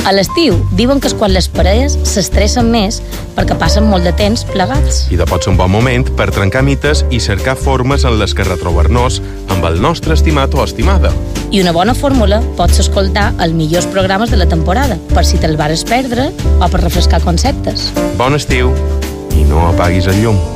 A l'estiu, diuen que és quan les parelles s'estressen més perquè passen molt de temps plegats. I de pot ser un bon moment per trencar mites i cercar formes en les que retrobar-nos amb el nostre estimat o estimada. I una bona fórmula pot ser escoltar els millors programes de la temporada, per si te'l vares perdre o per refrescar conceptes. Bon estiu i no apaguis el llum.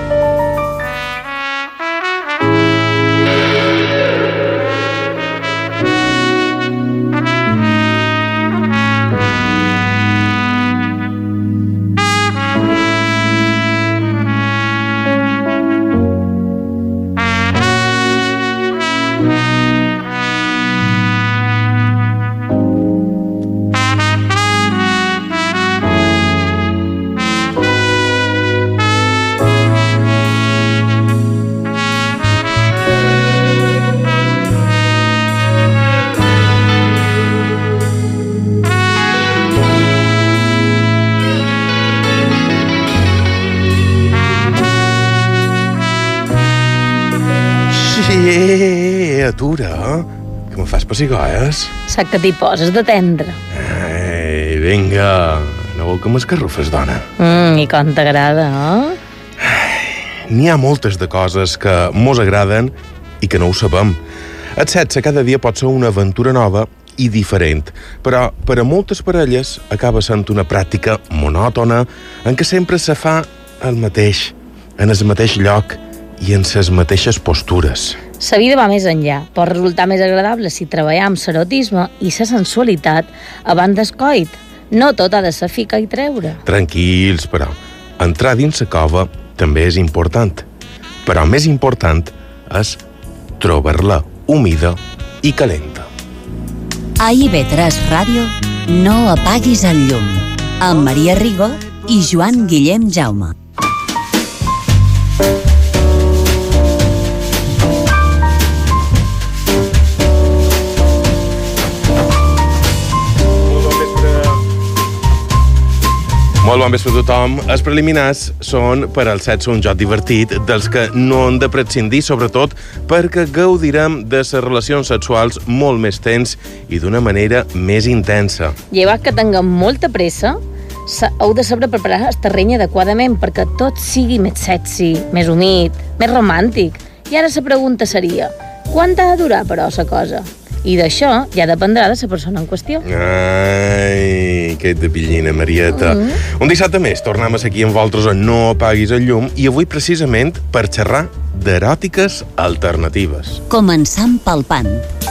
Atura, que me fas pessigolles. Saps que t'hi poses de tendre. Ai, vinga, no vol que m'escarrufes, dona. I com t'agrada, eh? N'hi ha moltes de coses que mos agraden i que no ho sabem. El sexe cada dia pot ser una aventura nova i diferent, però per a moltes parelles acaba sent una pràctica monòtona en què sempre se fa el mateix, en el mateix lloc i en les mateixes postures. La vida va més enllà. Pot resultar més agradable si treballem l'erotisme i la sensualitat abans del coit. No tot ha de ser ficar i treure. Tranquils, però entrar dins la cova també és important. Però més important és trobar-la humida i calenta. A IB3 Ràdio, no apaguis el llum. Amb Maria Rigo i Joan Guillem Jaume. Molt bon vespre a tothom. Els preliminars són per al sexe un joc divertit dels que no hem de prescindir, sobretot perquè gaudirem de les relacions sexuals molt més temps i d'una manera més intensa. Llevat que tinguem molta pressa, heu de saber preparar el terreny adequadament perquè tot sigui més sexy, més humit, més romàntic. I ara la pregunta seria, quant ha de durar, però, la cosa? I d'això ja dependrà de la persona en qüestió. Ai, que de pillina, Marieta. Un dissabte més, tornem aquí amb vosaltres a No apaguis el llum i avui precisament per xerrar d'eròtiques alternatives. Començant palpant.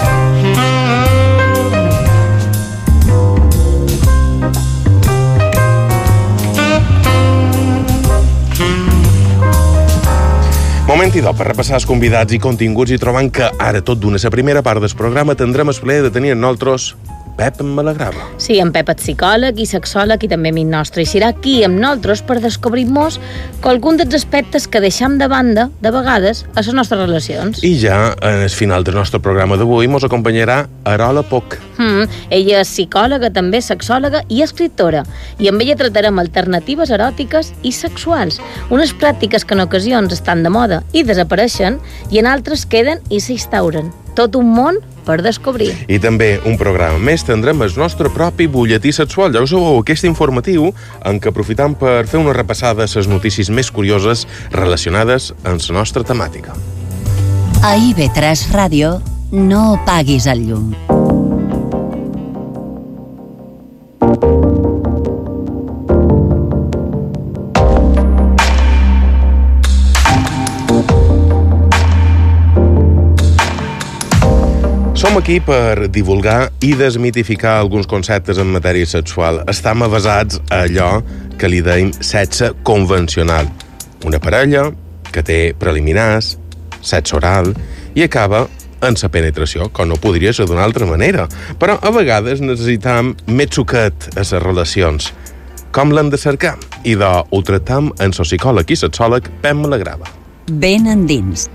Moment idò per repassar els convidats i continguts i trobant que ara tot d'una la primera part del programa tindrem el plaer de tenir amb nosaltres Pep Malagrava. Sí, en Pep és psicòleg i sexòleg i també amic nostre. I serà aquí amb nosaltres per descobrir-nos algun dels aspectes que deixam de banda, de vegades, a les nostres relacions. I ja, en el final del nostre programa d'avui, mos acompanyarà Arola Poch. Ella és psicòloga, també sexòloga i escriptora. I amb ella tratarem alternatives eròtiques i sexuals. Unes pràctiques que en ocasions estan de moda i desapareixen i en altres queden i s'instauren. Tot un món per descobrir. I també un programa més tindrem el nostre propi butlletí sexual. Ja ho sabeu, aquest informatiu en què aprofitam per fer una repassada a les notícies més curioses relacionades amb la nostra temàtica. A IB3 Ràdio, no apaguis el llum. Som aquí per divulgar i desmitificar alguns conceptes en matèria sexual. Estem avasats a allò que li deim sexe convencional. Una parella que té preliminars, sexe oral, i acaba en la penetració, com no podria ser d'una altra manera. Però a vegades necessitam més suquet a les relacions. Com l'hem de cercar? I ho tractam amb el psicòleg i sexòleg Pep Malagrava. Ben endins.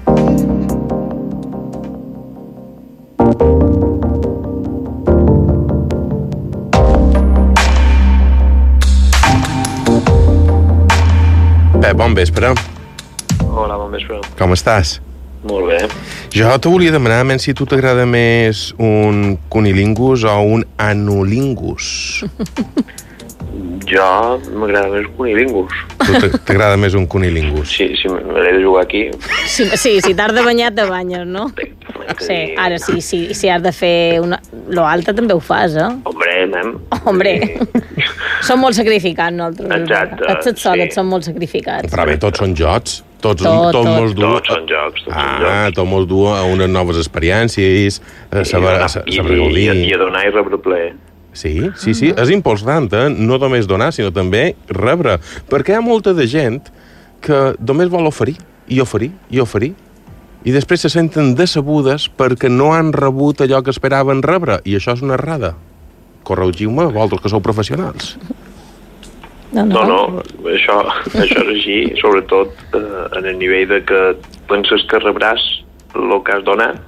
Pep, bon vespre. Hola, bon vespre. Com estàs? Molt bé. Jo te volia demanar, men, si tu t'agrada més un cunilingus o un anulingus. Jo m'agrada més cunilingus. Tu t'agrada més un cunilingus? Sí, m'he de jugar aquí. Sí, si t'has de banyar, te banyes, no? Sí, ara sí, si has de fer lo alta també ho fas, eh? Hombre. Som molt sacrificats, nosaltres. Exacte, Els soles són molt sacrificats. Però bé, tots són jocs. Tots són jocs. Tot mos du a unes noves experiències, a saber gaudir. I a donar i rebre plaer. Sí, és important, no només donar, sinó també rebre. Perquè hi ha molta de gent que només vol oferir, i després se senten decebudes perquè no han rebut allò que esperaven rebre, i això és una errada. Corregiu-me, vosaltres que sou professionals. No, això és així, sobretot en el nivell de que penses que rebràs el que has donat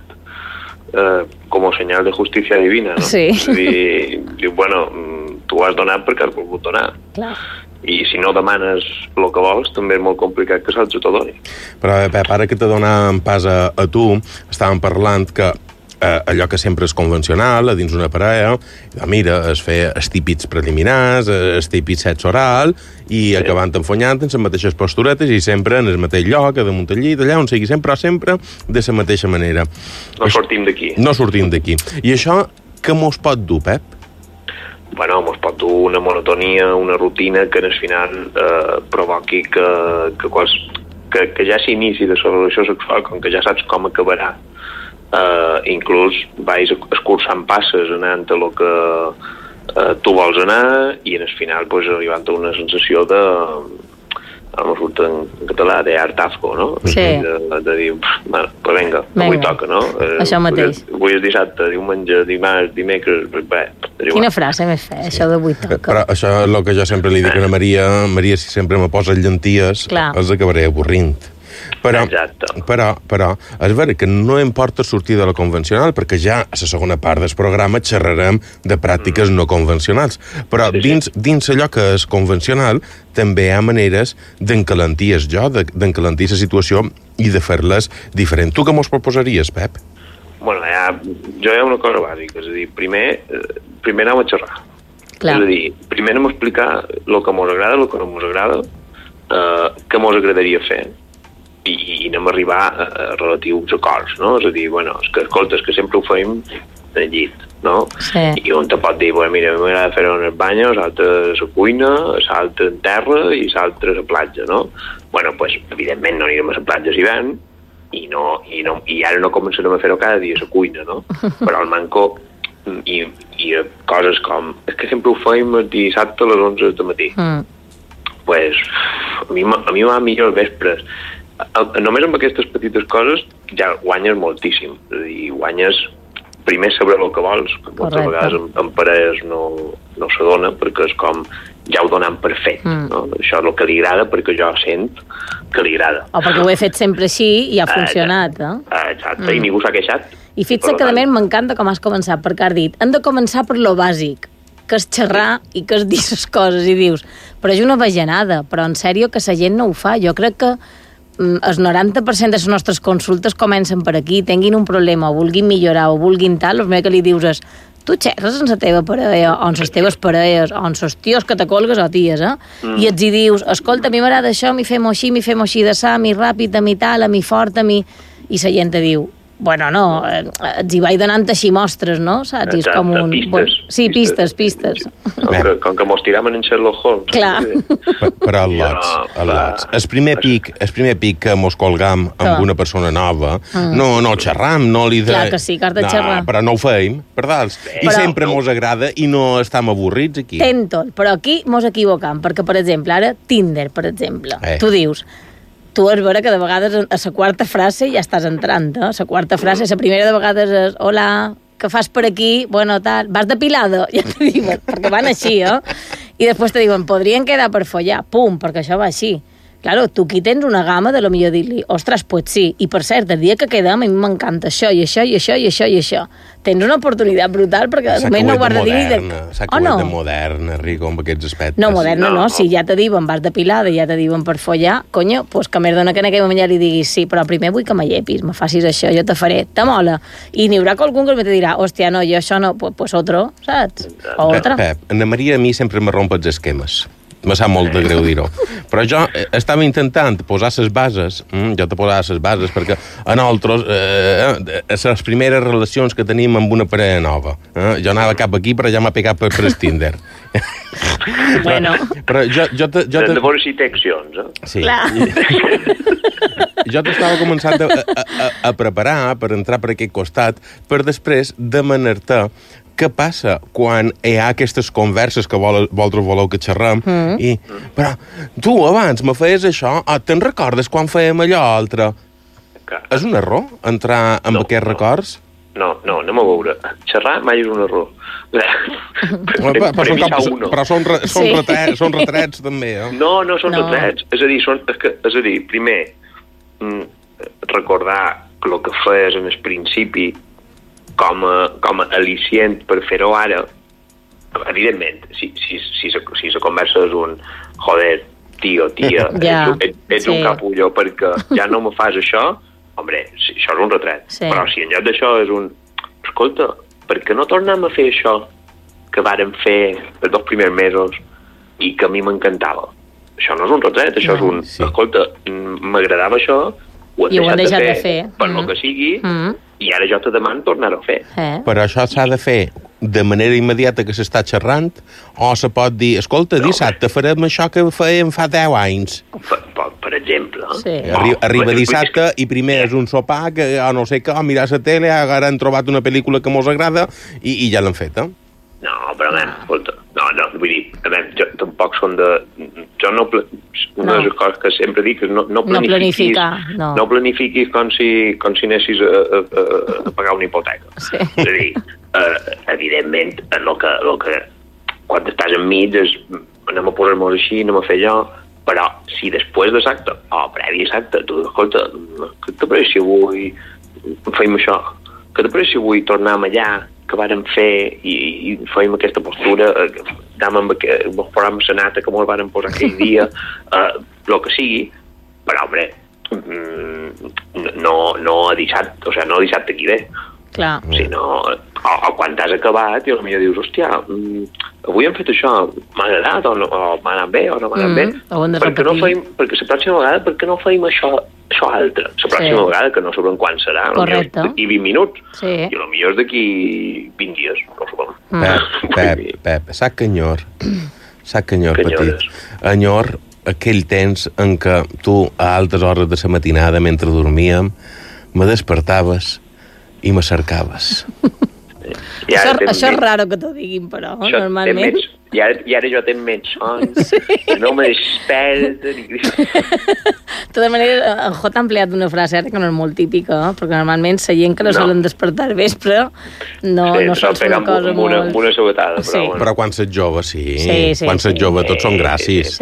com a senyal de justícia divina, no? Sí. És a dir, bueno, tu has donat perquè has volgut donar. Clar. I si no demanes el que vols, també és molt complicat que l'altre t'ho doni. Però, Pep, ara que te donàvem pas a tu, estàvem parlant que allò que sempre és convencional a dins una parella, mira, es fer els típics preliminars, el típic sexe oral, i acabant enfonyant en les mateixes posturetes i sempre en el mateix lloc, damunt el llit, allà on sigui, sempre de la mateixa manera. No sortim d'aquí. No sortim d'aquí. I això què mos pot dur, Pep? Bueno, mos pot dur una monotonia, una rutina que en el final provoqui que ja s'inici de la relació sexual, com que ja saps com acabarà. Inclús vais escurçant passes anant a lo que tu vols anar i en el final pues, arribant a una sensació de no surt en català, d'hartazgo, no? Sí. De dir, bueno, pues venga, avui toca, no? Això mateix. Avui és dissabte, diumenge, dimarts, dimecres... Quina frase més fe, això d'avui toca. Però això és el que jo sempre li dic a Maria, si sempre me posa llenties, els acabaré avorrint. Però és veritat que no em porta sortir de la convencional, perquè ja a la segona part del programa xerrarem de pràctiques no convencionals. Però dins allò que és convencional també hi ha maneres d'encalentir el joc, d'encalentir la situació i de fer-les diferent. Tu què mos proposaries, Pep? Bueno, jo hi ha una cosa bàsica, és a dir, primer anem a xerrar. Clar. És a dir, primer anem a explicar el que mos agrada, el que no mos agrada, què mos agradaria fer, i anem a arribar a relatius acords, no? És a dir, bueno, escolta, és que sempre ho fem al llit, no? Sí. I un te pot dir, bueno, mira, m'agrada fer-ho en el bany, l'altre a la cuina, l'altre en terra i l'altre a la platja, no? Bueno, pues, evidentment no anirem a la platja si ven, i ara no començarem a fer-ho cada dia a la cuina, no? Però el manco i coses com, és que sempre ho fem el dissabte a les 11 del matí. Pues, a mi va millor els vespres. Només amb aquestes petites coses ja guanyes moltíssim. És a dir, guanyes primer saber el que vols, que moltes vegades en parelles no se dona, perquè és com ja ho donen per fet. No? Això és el que li agrada perquè jo sent que li agrada. O perquè ho he fet sempre així i ha funcionat. Exacte, i ningú s'ha queixat. I fixa't que també m'encanta com has començat, perquè has dit, hem de començar per lo bàsic, que és xerrar i que és dir les coses, i dius, però és una bajanada, però en sèrio que la gent no ho fa. Jo crec que el 90% de les nostres consultes comencen per aquí, tinguin un problema, o vulguin millorar, o vulguin tal, el primer que li dius és, tu xerres amb la teva parella, o amb les teves parelles, o amb els tios que te colgues o ties, i ets hi dius, escolta, a mi m'agrada això, mi fem-ho així de sa, mi ràpid, a mi tal, a mi fort, a mi... I la gent te diu, bueno, no, ets hi vaig donant així mostres, no? Saps? Exacte, és com un... pistes. Sí, pistes. Com que mos tiraven en Sherlock Holmes. Clar. Però al lots. El primer pic que mos colgam amb una persona nova, no xerram, no li... Clar que sí, que has de xerrar. Però no ho feim, per dalt. I sempre mos agrada i no estem avorrits aquí. Tentol, però aquí mos equivocam, perquè, per exemple, ara Tinder, per exemple, tu dius... Tu has veure que de vegades a la quarta frase ja estàs entrant, eh? La quarta frase, la primera de vegades és hola, què fas per aquí? Bueno, tal, vas depilada? Ja te diuen, perquè van així, I després te diuen, podrien quedar per follar, pum, perquè això va així. Claro, tu aquí tens una gamma de lo millor dir-li, ostres, pues sí, i per cert, el dia que quedem a mi m'encanta això, i això, i això, i això, i això. Tens una oportunitat brutal perquè de moment no ho has de dir... S'ha acabat de moderna, Rico, amb aquests aspectes. No, moderna no, si ja te diuen vas depilada, ja te diuen per follar, conyo, pues que més dona que en aquell moment ja li diguis sí, però primer vull que me llepis, me facis això, jo te faré, te mola. I n'hi haurà qualcun que te dirà, hòstia, no, jo això no, pues otro, saps? O otra. Pep, Anna Maria a mi sempre me romp els esquemes. Me sap molt de greu dir-ho. Però jo estava intentant posar les bases, jo te posava les bases, perquè a nosaltres, les primeres relacions que tenim amb una parella nova, jo anava cap aquí, però ja m'ha pegat per Tinder. Bueno. Però jo de veure si té accions, Sí. Jo t'estava començant a preparar per entrar per aquest costat, per després demanar-te què passa quan hi ha aquestes converses que vosaltres voleu que xerrem però tu abans me feies això, te'n recordes quan fèiem allò altre? És un error entrar amb aquests records? No, anem a veure. Xerrar mai és un error. Però són retrets també, No són retrets. És a dir, primer recordar el que feies en el principi com a al·licient per fer-ho ara. Evidentment, si la conversa és un joder, tio, tia, ets un capulló perquè ja no me fas això, hombre, això és un retret. Però si en lloc d'això és un escolta, per què no tornem a fer això que vàrem fer els 2 primers mesos i que a mi m'encantava? Això no és un retret, això és un escolta, m'agradava això, ho hem deixat de fer per lo que sigui, i ara jo te demano tornar-ho a fer. Però això s'ha de fer de manera immediata que s'està xerrant, o se pot dir, escolta, dissabte farem això que fèiem fa 10 anys. Per exemple. Arriba dissabte i primer és un sopar, que no sé què, mirar la tele, ara han trobat una pel·lícula que mos agrada i ja l'han fet, No, però escolta, no, vull dir, jo tampoc són de... Jo no... Una de les coses que sempre dic és no planifiquis... No planifiquis com si anessis a pagar una hipoteca. És a dir, evidentment, el que quan estàs enmig és anem a posar-nos així, anem a fer allò, però si després de l'acte, o previ a l'acte, tu, escolta, què t'apareix si avui fem això? Què t'apareix si avui tornem allà que vàrem fer i fèiem aquesta postura, anàvem amb el programa Senata que mos vàrem posar aquell dia, el que sigui, però, home, no a dissabte, o sigui, no a dissabte aquí ve. Clar. Sinó, o quan t'has acabat i potser dius, hòstia, avui hem fet això, m'ha agradat, o m'ha anat bé, o no m'ha anat bé. Perquè la pròxima vegada, per què no feim això altre? La pròxima vegada, que no sabrem quan serà, d'aquí 20 minuts, i potser és d'aquí 20 dies, no sabem. Pep, saps que enyor, petit? Enyor aquell temps en què tu, a altes hores de la matinada, mentre dormíem, me despertaves i me cercaves. Això és raro que t'ho diguin, però, normalment. I ara jo tenc menys son, no me desperten. De totes maneres, en J ha empleat una frase que no és molt típica, perquè normalment la gent que no solen despertar al vespre no sol fer una cosa molt... Amb una sobetada, però bueno. Però quan s'ets jove, sí. Quan s'ets jove tots són gràcies.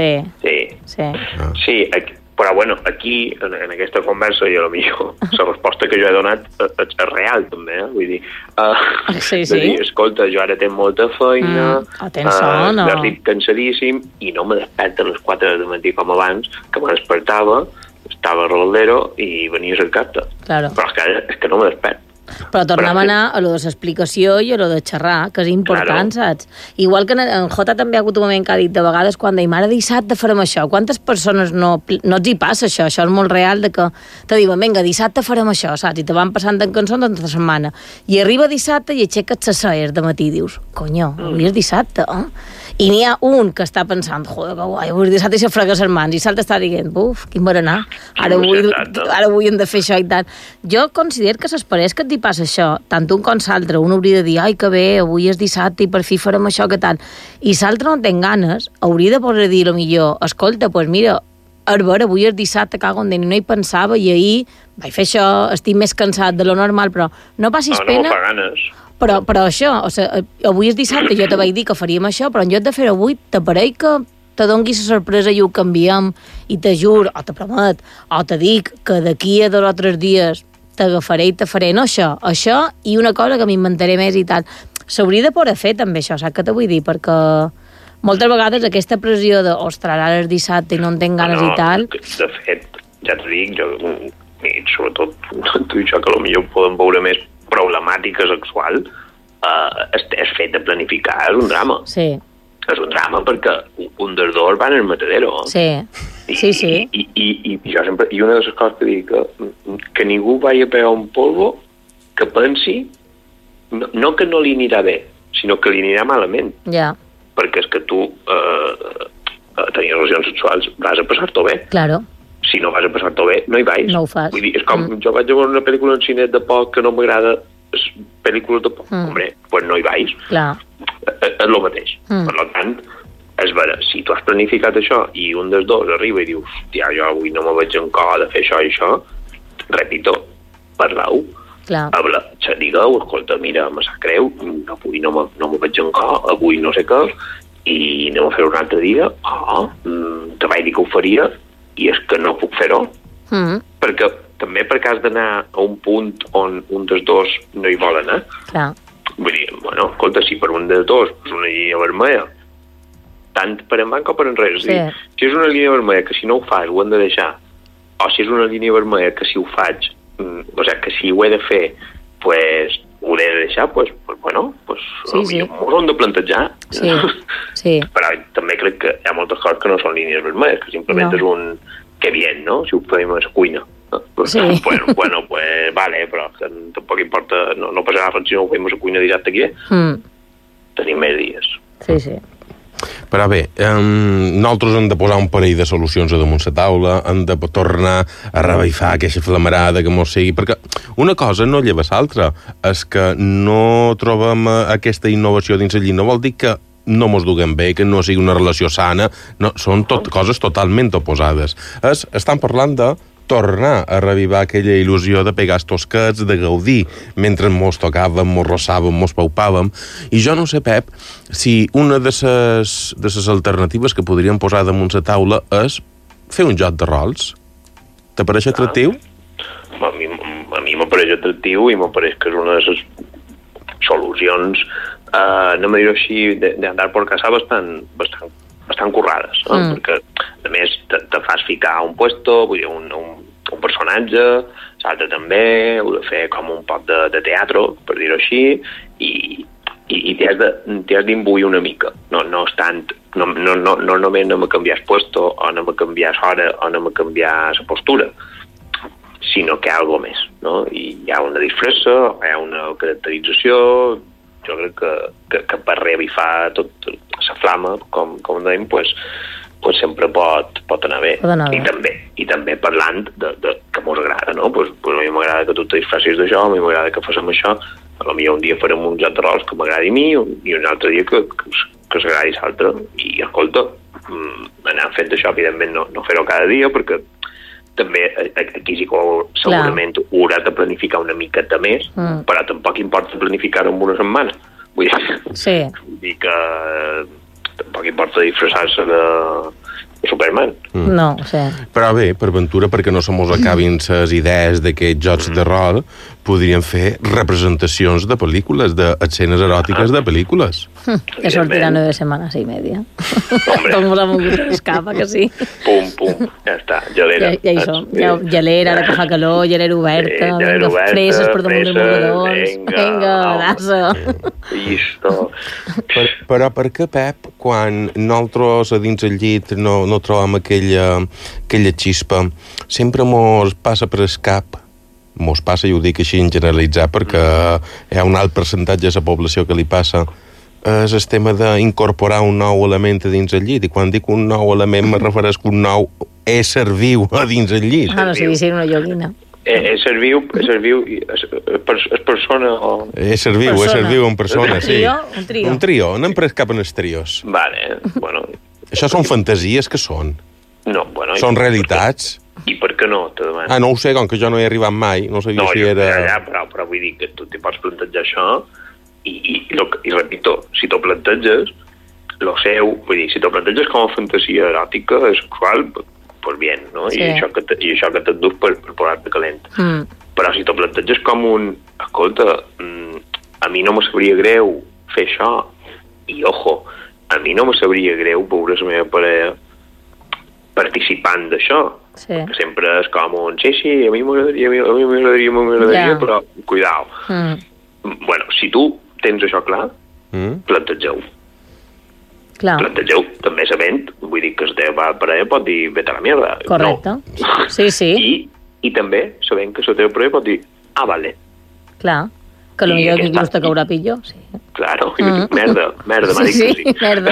Sí, però bueno, aquí, en aquesta conversa, i potser la resposta que jo he donat és real, també, vull dir, de dir, escolta, jo ara tenc molta feina, d'arriba cansadíssim, i no me desperta a les 4 del matí com abans, que me despertava, estava a Roldero i venia a cercar-te. Però és que no me desperta. Però tornem a anar a lo de l'explicació i a lo de xerrar, que és important, saps? Igual que en Jota també ha hagut un moment que ha dit de vegades quan deim, ara dissabte farem això. Quantes persones no els hi passa això? Això és molt real, de que te diuen, vinga, dissabte farem això, saps? I te van passant en cançons tota la setmana. I arriba dissabte i aixeques les 6 de matí i dius, conyo, avui és dissabte, I n'hi ha un que està pensant, joder, que guai, avui és dissabte i se frega les mans, i l'altre està dient, buf, quin berenar, ara avui hem de fer això i tant. Jo considero que s'esperés que et passa això, tant un com l'altre, un hauria de dir, ai, que bé, avui és dissabte i per fi farem això, que tant, i l'altre no ten ganes, hauria de poder dir, millor, escolta, doncs mira, avui és dissabte, cago en Déu, no hi pensava, i ahir vaig fer això, estic més cansat de lo normal, però no passis pena... No fa ganes. Però això, o sigui, avui és dissabte, jo te vaig dir que faríem això, però en lloc de fer avui, t'apareix que te dongui la sorpresa i ho canviem, i te jur, o te promet, o te dic que d'aquí a 2 o 3 dies t'agafaré i te faré, no això i una cosa que m'inventaré més i tal. S'hauria de poder fer també això, saps què te vull dir? Perquè moltes vegades aquesta pressió de ostres, ara és dissabte i no en tinc ganes i tal... De fet, ja t'ho dic, i sobretot tu i això que potser podem veure més problemàtica sexual, és fet de planificar, és un drama. Sí. És un drama perquè un dels dos va en el matadero. Sí. I jo sempre... I una de les coses que dic, que ningú vagi a pegar un polvo que pensi no que no li anirà bé, sinó que li anirà malament. Ja. Perquè és que tu tenir relacions sexuals vas a passar-t'ho bé. Claro. Si no vas a passar-t'ho bé, no hi vais. No ho fas. Vull dir, és com jo vaig a veure una pel·lícula en cine de por que no m'agrada pel·lícules de por. Hombre, pues no hi vais. Clar. És el mateix. Per tant, és vera, si tu has planificat això i un dels dos arriba i diu hòstia, jo avui no me veig en cor de fer això i això, repito, parlau. Clar. Digueu, escolta, mira, me sap greu, avui no me veig en cor, avui no sé què, i anem a fer un altre dia, te vaig dir que ho faria, i és que no puc fer-ho. També perquè has d'anar a un punt on un dels dos no hi vol anar. Clar. Vull dir, bueno, escolta, si per un dels dos és una línia vermella, tant per endavant com per enrere. Sí. Si és una línia vermella que si no ho fas ho hem de deixar, o si és una línia vermella que si ho faig, o sigui, que si ho he de fer, pues ho he de deixar, pues bueno, pues sí. M'ho hem de plantejar. Sí. Però també crec que hi ha moltes coses que no són línies vermelles, que simplement és un que bien, no? Si ho fem a la cuina. Sí. Bueno, pues vale, però que tampoc importa, no passarà res si no ho fem a la cuina dissabte aquí. Tenim més dies. Sí. Però bé, nosaltres hem de posar un parell de solucions a damunt la taula, hem de tornar a revifar aquesta flamarada que mos sigui, perquè una cosa no lleva l'altra, és que no trobem aquesta innovació dins el llit, no vol dir que no mos duguem bé, que no sigui una relació sana, no, són coses totalment oposades. Estan parlant de tornar a revivar aquella il·lusió de pegar els tosquets, de gaudir mentre mos tocàvem, mos rossàvem, mos paupàvem. I jo no sé, Pep, si una de les alternatives que podríem posar damunt la taula és fer un joc de rols. T'apareix atractiu? A mi m'apareix atractiu i m'apareix que és una de les solucions, no me diré així, d'andar per casa bastant currades, no? Perquè a més te fas ficar a un puesto, vull dir, un personatge, l'altre també, heu de fer com un poc de teatre, per dir-ho així, i t'hi has d'imbuir una mica. No només anem a canviar el puesto, o anem a canviar l'hora, o anem a canviar la postura, sinó que hi ha alguna més, no? I hi ha una disfressa, hi ha una caracterització. Jo crec que per revifar tot la flama, com dèiem, pues sempre pot anar bé. I també parlant de que mos agrada, no? Pues a mi m'agrada que tu te disfressis d'això, a mi m'agrada que fem això, potser un dia farem un joc de rols que m'agradi a mi i un altre dia que s'agradi l'altre. I, escolta, anar fent això, evidentment, no fer-ho cada dia, perquè també aquí sí que segurament ho hauràs de planificar una miqueta més, però tampoc importa planificar-ho en una setmana. Vull dir que tampoc importa disfressar-se de Superman. No, sí. Però bé, per ventura, perquè no se mos acabin les idees d'aquests jocs de rol, podríem fer representacions de pel·lícules, d'escenes eròtiques de pel·lícules. Que sortiran 9 setmanes i media. Com mos ha mogut l'escapa, que sí. Pum, ja està, gelera. Ja hi som. Gelera, ara que fa calor, gelera oberta, freses per damunt dels mogadors. Vinga, dassa. Listo. Però per què, Pep, quan nosaltres a dins el llit no trobem aquella xispa, sempre mos passa per el cap, mos passa, i ho dic així en generalitzar, perquè hi ha un alt percentatge de la població que li passa, és el tema d'incorporar un nou element a dins el llit, i quan dic un nou element me refereix que un nou ésser viu a dins el llit. No sé si una joguina. Ésser viu, és persona o... Ésser viu en persona, sí. Un trio. Anem per cap en els trios. Vale, bueno... Això són fantasies, que són? No, bueno... Són realitats? I per què no, te demano? No ho sé, com que jo no he arribat mai, no sabia si era... Però vull dir que tu t'hi pots plantejar això i repito, si t'ho planteges, lo seu, vull dir, si t'ho planteges com a fantasia eròtica, sexual, pues bien, no? Sí. I això que t'endús per posar-te calent. Però si t'ho planteges com un... Escolta, a mi no me sabria greu fer això, i ojo, a mi no me sabria greu veure la meva parella participant d'això. Sí. Que sempre és com un... Sí, a mi m'agradaria, però cuidao. Bueno, si tu tens això clar, plantegeu. Clar. Plantegeu, també sabent, vull dir que el teu parella pot dir vete a la mierda. Correcte. No. Sí. I també sabent que el teu parella pot dir vale. Clar. Que potser aquí gusta caurà pitjor, sí. Claro, merda, m'ha dit que sí. Merda.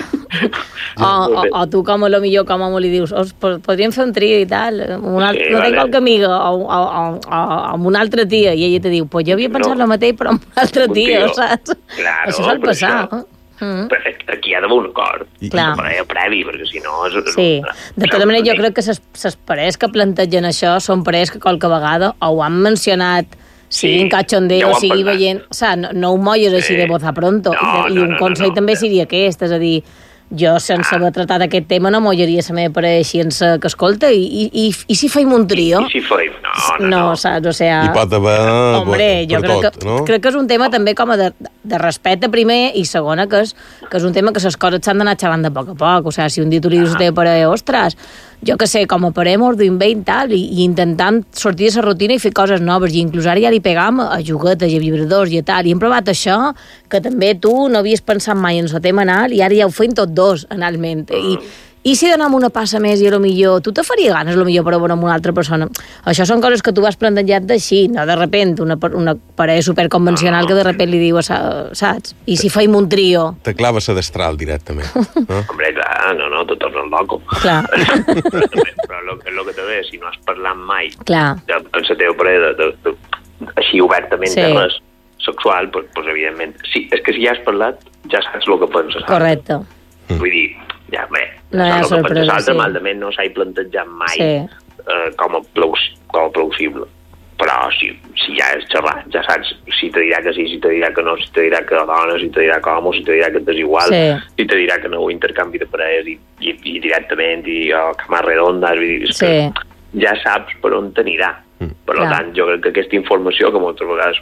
O tu com a lo millor com a li dius, podríem fer un trio i tal, no tenc qualque amiga o amb una altra tia, i ella te diu, pues jo havia pensat el mateix però amb una altra tia, saps? Claro, això sol passar. Però aquí hi ha d'haver un acord, previ, perquè si no... Sí, de tota manera jo crec que les parelles que plantegen això són parelles que qualque vegada ho han mencionat, sigui en cachondeo, sigui veient... O sigui, no ho molles així de voz a pronto. I un consell també seria aquest, és a dir, jo sense haver tratat aquest tema no mollaria la meva parella així que escolta, i si feim un trio? I si feim? No, saps? O sigui... Hi pot haver... Hombre, jo crec que és un tema també com de respecte primer, i segona que és un tema que les coses s'han d'anar xerrant de poc a poc. O sigui, si un dia tu li dius a la teva parella, ostres, jo que sé, com a parella mos duim bé i tal, i intentant sortir de la rutina i fer coses noves, i inclús ara ja li pegam a juguetes i a vibradors i a tal, i hem provat això, que també tu no havies pensat mai en el tema anal, i ara ja ho feim tots dos analment, i si donem una passa més i a lo millor tu te faria ganes a lo millor per veure amb una altra persona. Això són coses que tu vas plantejant d'així, no de repent una parella superconvencional que de repent li diu, saps? I si feim un trio? Te claves a destral directament. Hombre, clar, no, te tornes loco. Clar. Però és el que te deia, si no has parlat mai amb la teva parella així obertament de res sexual, doncs evidentment, és que si ja has parlat, ja saps el que penses. Correcte. Vull dir, ja bé, no hi ha sorpresa, sí. Malament no s'ha plantejat mai com a plausible. Però si ja és xerrar, ja saps si te dirà que sí, si te dirà que no, si te dirà que dona, si te dirà que home, si te dirà que és desigual, si te dirà que no intercanvi de parelles i directament i cama redonda, ja saps per on t'anirà. Per tant, jo crec que aquesta informació, que moltes vegades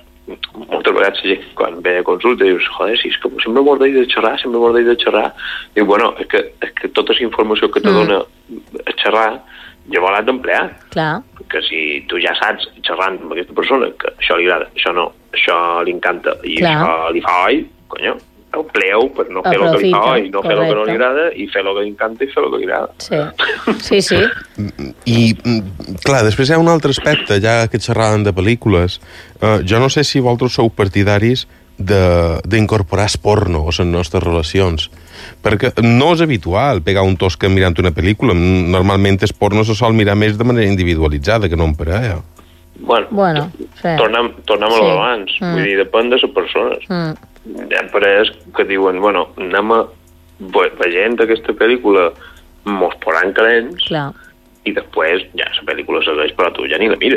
quan ve de consulta dius, joder, si és que sempre m'ho de xerrar, diu, bueno, és que tota la informació que te dona a xerrar llavors l'has d'emplear. Clar. Que si tu ja saps, xerrant amb aquesta persona, que això li agrada, això no, això li encanta i això li fa oi, conyo, empleu per no fer el que li fa oi, no fer el que no li agrada, i fer el que li encanta i fer el que li agrada. Sí. I, clar, després hi ha un altre aspecte, ja que xerràvem de pel·lícules. Jo no sé si vosaltres sou partidaris d'incorporar el porno a les nostres relacions, perquè no és habitual pegar un tosca mirant una pel·lícula. Normalment el porno se sol mirar més de manera individualitzada que no en parella. Bueno, tornem a l'abans, vull dir, depèn de les persones. Hi ha parelles que diuen, bueno, anem veient aquesta pel·lícula, mos posaran calents, i després ja la pel·lícula segueix, però tu ja ni la mires.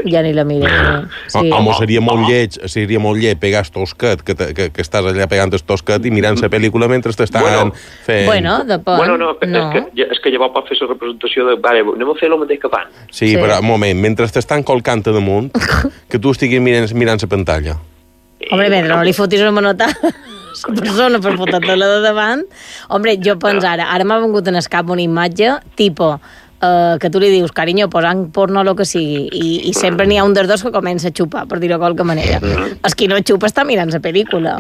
Home, seria molt lleig pegar el tosquet, que estàs allà pegant el tosquet i mirant la pel·lícula mentre t'estan fent... Bueno, depèn. És que llavors pot fer la representació de, vale, anem a fer el mateix que fan. Sí, però un moment, mentre t'estan colcant a damunt, que tu estiguis mirant la pantalla. Hombre, mentre no li fotis una manota a la persona per fotar-te-la de davant. Hombre, jo penso ara m'ha vengut en el cap una imatge, tipo... que tu li dius, carinyo, posant porno o el que sigui, i sempre n'hi ha un dels dos que comença a xupar, per dir-ho de qualque manera. El qui no xupa està mirant la pel·lícula.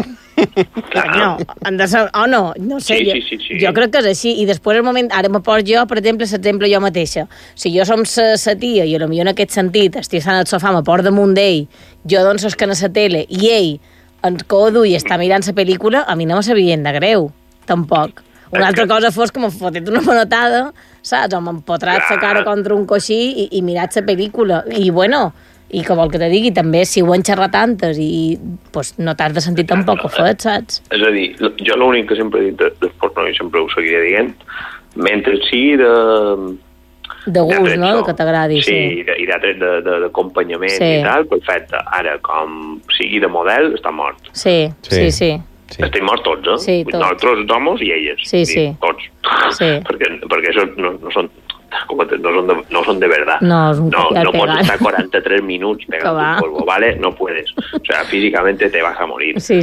No sé, jo crec que és així, i després el moment, ara me poso jo, per exemple, l'exemple jo mateixa. Si jo som sa tia, i potser en aquest sentit, estic estant al sofà, me porto damunt d'ell, jo dono l'escana a la tele, i ell ens codo i està mirant la pel·lícula, a mi no me sabia de greu, tampoc. Una altra cosa fos que m'ho fotet una manotada, saps? O m'empotrat la cara contra un coixí i mirat la pel·lícula. I bueno, i que vol que te digui, també, si ho han xerrat tantes i pues, no t'has de sentir tampoc fet, saps? És a dir, jo l'únic que sempre he dit del porno, i sempre ho seguiré dient, mentre sigui de gust, no?, que t'agradi. Sí, i d'acompanyament i tal, perfecte. Ara, com sigui de model, està mort. Sí. Sí. Estem morts tots, eh? Sí, tots. Nosaltres, els homes i elles. Sí. Tots. Sí. perquè això no son de verdad. No, es un copiar no pegar. puedes estar 43 minutos pegando un polvo, ¿vale? No puedes. O sea, físicamente te vas a morir. Sí.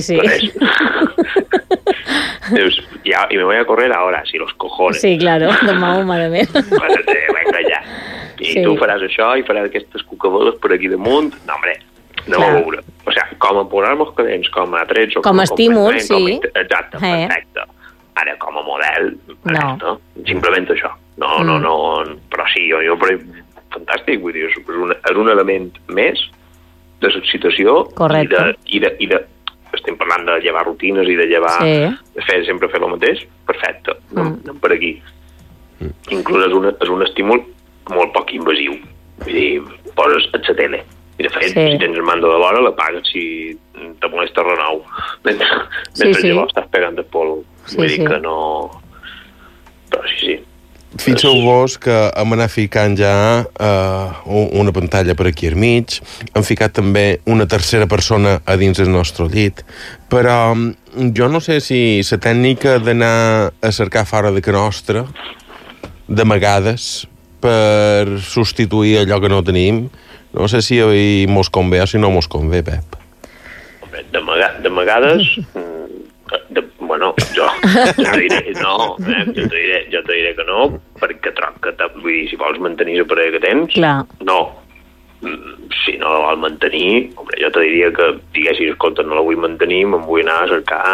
Y me voy a correr ahora, si los cojones. Sí, claro, de Mahoma, de més. Venga, ja. I tu faràs això i faràs aquestes cucaboles per aquí damunt. No, hombre, no a veure. O sea, com a programes cadents, com a trets... Com a estímul, sí. Exacte, perfecte. Ara, com a model, no. Simplement això. No. Però sí, jo fantàstic, vull dir, és un element més de l'excitació i de estem parlant de llevar rutines i de llevar sempre fer el mateix, perfecte, anem per aquí. Inclús és un estímul molt poc invasiu, vull dir, poses la tele i de fet, si tens el mando de vora l'apagues si te molesta renou mentre llavors estàs pegant el polvo, vull dir que no, però sí. Fixeu-vos que hem anat ficant ja una pantalla per aquí al mig, hem ficat també una tercera persona a dins del nostre llit, però jo no sé si la tècnica d'anar a cercar fora de casa nostra, d'amagades, per substituir allò que no tenim, no sé si mos convé o si no mos convé, Pep. D'amagades... Bueno, jo te diré no, jo te diré que no, perquè troc que, vull dir, si vols mantenir la parella que tens, no. Si no la vols mantenir, jo te diria que diguessis, escolta, no la vull mantenir, me'n vull anar a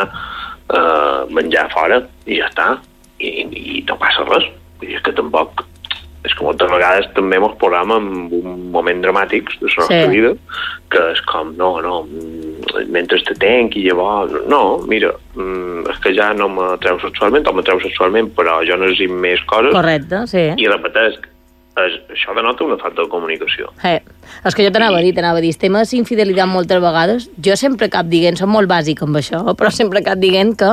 cercar menjar fora, i ja està, i no passa res. Vull dir, és que tampoc... És que moltes vegades també ens posam en un moment dramàtic de la nostra vida, que és com, no, mentre te tenc i llavors... No, mira, és que ja no m'atreu sexualment, o m'atreu sexualment, però jo necessito més coses. Correcte, sí. I repeteix, això denota una falta de comunicació. És que jo t'anava a dir, temes infidelitat moltes vegades, jo sempre cap dient, som molt bàsic amb això, però sempre cap dient que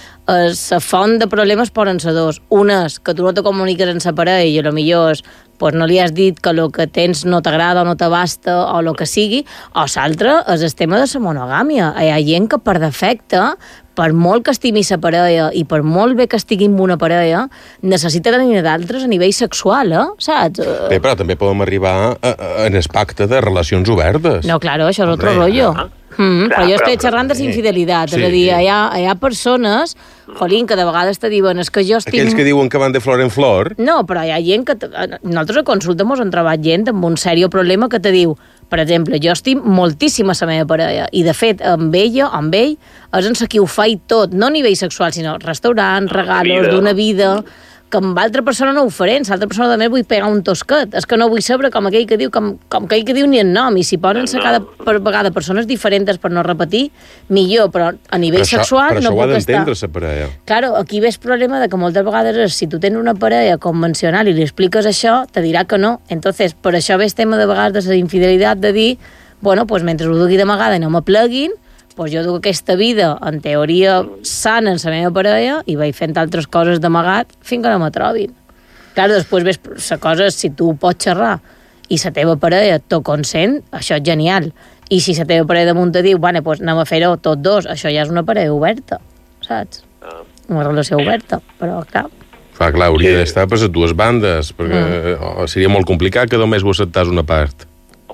la font de problemes poden ser dos. Un és que tu no te comuniques amb la parella i potser pues, no li has dit que el que tens no t'agrada o no t'abasta o el que sigui, o l'altre és el tema de la monogàmia. Hi ha gent que per defecte, per molt que estimi la parella i per molt bé que estigui amb una parella, necessita tenir d'altres a nivell sexual, saps? Bé, però també podem arribar en el pacte de relacions obertes. No, claro, això és otro rollo. Però jo estic xerrant de infidelitat, és a dir, hi ha persones, jolín, que de vegades te diuen és que jo estic... Aquells que diuen que van de flor en flor... No, però hi ha gent que... Nosaltres a consulta mos han trobat gent amb un seriós problema que te diu, per exemple, jo estim moltíssim a la meva parella, i de fet, amb ella, amb ell, és en qui ho fa i tot, no a nivell sexual, sinó restaurants, regalos, d'una vida... que amb altra persona no ho faré, amb altra persona també vull pegar un tosquet, és que no vull saber com aquell que diu, com aquell que diu ni el nom, i si poden ser cada vegada persones diferents per no repetir, millor, però a nivell sexual no puc estar. Però això ho ha d'entendre la parella. Claro, aquí ve el problema de que moltes vegades és, si tu tens una parella convencional i li expliques això, te dirà que no. Entonces, per això ve el tema de vegades de la infidelitat, de dir, bueno, pues mentre ho dugui d'amagada i no m'apleguin, pues jo duc aquesta vida, en teoria, sana en la meva parella i vaig fent altres coses d'amagat fins que no me trobin. Clar, després ves la cosa, si tu pots xerrar i la teva parella t'ho consent, això és genial. I si la teva parella damunt te diu, bueno, pues anem a fer-ho tots dos, això ja és una parella oberta, saps? Una relació oberta, però clar... Clar, hauria d'estar per les dues bandes, perquè seria molt complicat que només ho acceptàs una part.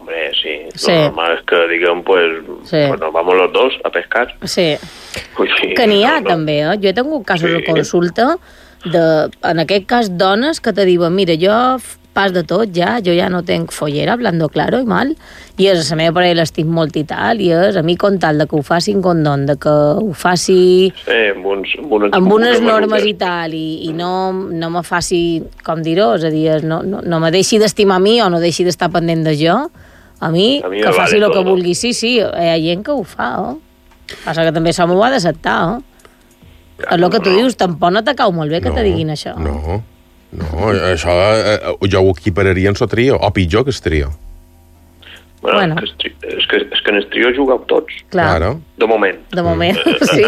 Lo normal es que diguem, pues nos vamos los dos a pescar. Sí. Que n'hi ha, també, Jo he tingut casos de consulta, en aquest cas, dones que te diuen, mira, jo pas de tot ja, jo ja no tenc follera, hablando claro i mal, i és la meva parella l'estim molt i tal, i és a mi con tal de que ho faci en condón, de que ho faci amb unes normes i tal, i no me faci, com dir-ho, és a dir, no me deixi d'estimar a mi o no deixi d'estar pendent de jo, a mi que faci el que vulgui. Sí, hi ha gent que ho fa, Passa que també som ho ha d'acceptar, És el que tu dius, tampoc no te cau molt bé que te diguin això. No, això jo ho equipararia en el trio, o pitjor que el trio. Bueno. És que en el trio jugueu tots. Claro. De moment. De moment, sí.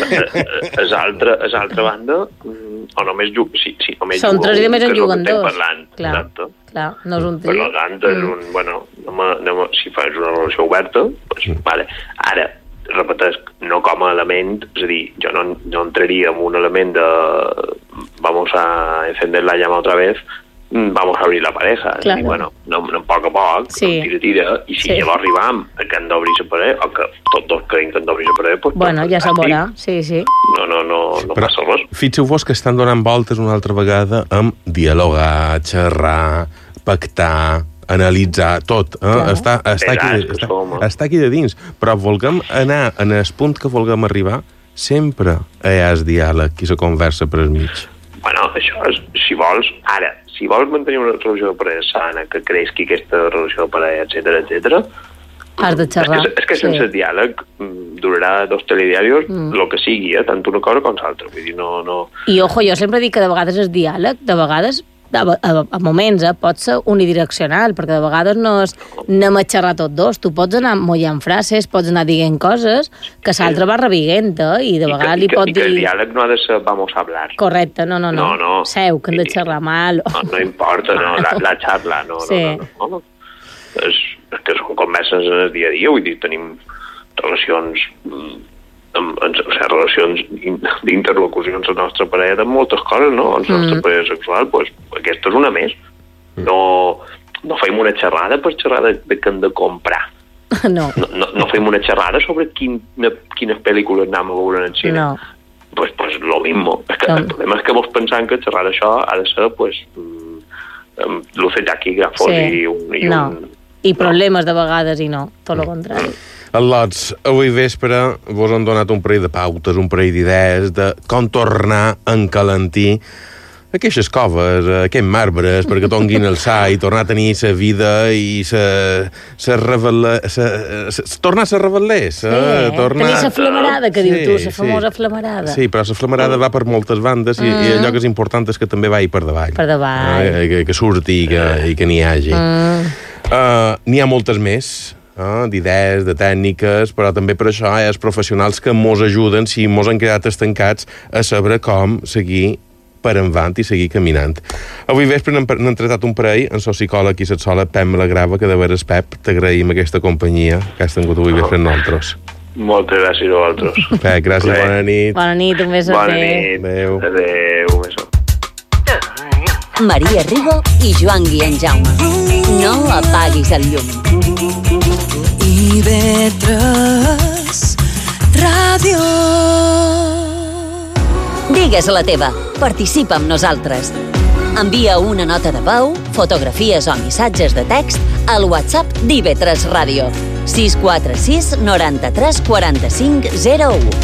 És altra banda, o només jugueu... Sí, només són tres i només en juguen dos. Clar, no és un trio. Per tant, és un... Bueno, si fas una relació oberta, doncs, vale. Ara, repetesc, no com a element, és a dir, jo no entraria en un element de vamos a encender la llama otra vez, vamos a abrir la pareja. Claro. I, bueno, no, a poc, sí. tira, i si llavors arribam a que han d'obrir la paret, o que tots dos creiem que han d'obrir la paret, pues, bueno, ja se veurà, sí. No passa res. Fixeu-vos que estan donant voltes una altra vegada amb dialogar, xerrar, pactar, analitzar, tot. Està aquí de dins. Però volguem anar en el punt que volguem arribar, sempre hi ha el diàleg i la conversa per al mig. Bueno, això és, si vols mantenir una relació de parella sana, que creixi aquesta relació de parella, etcètera, has de xerrar. És que sense diàleg durarà 2 telediarios, el que sigui, tant una cosa com l'altra. Vull dir, no... I, ojo, jo sempre dic que de vegades el diàleg, de vegades, a moments, pot ser unidireccional, perquè de vegades no és anem a xerrar tots dos. Tu pots anar mollant frases, pots anar dient coses que l'altre va reviguent, i de vegades li pot dir... I que el diàleg no ha de ser vamos a hablar. Correcte, no. Seu, que hem de xerrar mal. No importa, la xarra, no. És que són converses en el dia a dia, vull dir, tenim relacions... relacions d'interlocucions a la nostra parella amb moltes coses, no? En la nostra parella sexual, doncs aquesta és una més. No fem una xerrada per xerrar de què hem de comprar. No fem una xerrada sobre quines pel·lícules anem a veure en el cine. No. Pues lo mismo. El problema és que vos pensant que xerrar això ha de ser, luces taquígrafos i problemes de vegades i no, tot el contrari. El Lots, avui vespre vos han donat un parell de pautes, un parell d'idees de com tornar a encalentir aquestes coves, aquests marbres, perquè tonguin el sa i tornar a tenir la vida i tornar a ser revel·lers. Tenir la flamarada, que diu tu, la famosa flamarada. Sí, però la flamarada va per moltes bandes i allò que és important és que també vagi per davall. Per davall. Que surti i que n'hi hagi. N'hi ha moltes més, d'idees, de tècniques, però també per això hi ha els professionals que mos ajuden si mos han quedat estancats a saber com seguir per endavant i seguir caminant. Avui vespre n'hem tratat un parell amb el psicòleg i sexòleg Pep Malagrava, que de veres, Pep, t'agraïm aquesta companyia que has tingut avui vespre amb nosaltres. Moltes gràcies a vosaltres. Pep, gràcies, bona nit. Bona nit, un beso. Bona nit. Adéu, un beso. Maria Rigo i Joan Guillem Jaume. No apaguis el llum. IB3 Ràdio. Digues la teva. Participa amb nosaltres. Envia una nota de veu, fotografies o missatges de text al WhatsApp d'IB3 Ràdio. 646 93 45 01.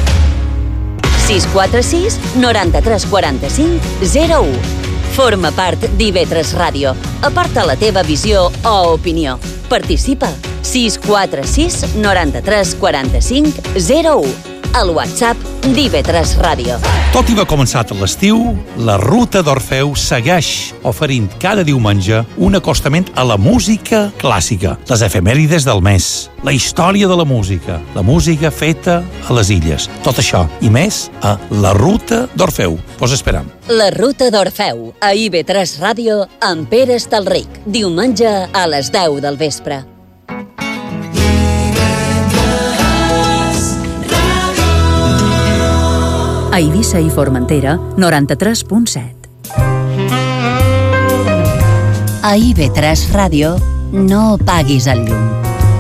646 93 45 01. Forma part d'IB3 Ràdio. Aporta la teva visió o opinió. Participa. 646 93 45 01. Al WhatsApp d'IB3 Ràdio. Tot i va començat a l'estiu, la Ruta d'Orfeu segueix oferint cada diumenge un acostament a la música clàssica, les efemèrides del mes, la història de la música feta a les illes. Tot això i més a la Ruta d'Orfeu. Vos esperam. La Ruta d'Orfeu, a IB3 Ràdio, amb Pere Estalric. Diumenge a les 10 del vespre. A Eivissa i Formentera, 93.7. A IB3 Ràdio, no apaguis el llum.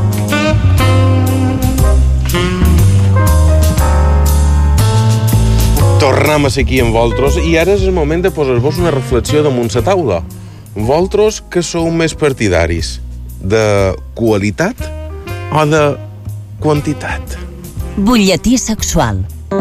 Tornem a ser aquí amb vosaltres i ara és el moment de posar-vos una reflexió damunt la taula. Vosaltres que sou més partidaris de qualitat o de quantitat? Butlletí sexual.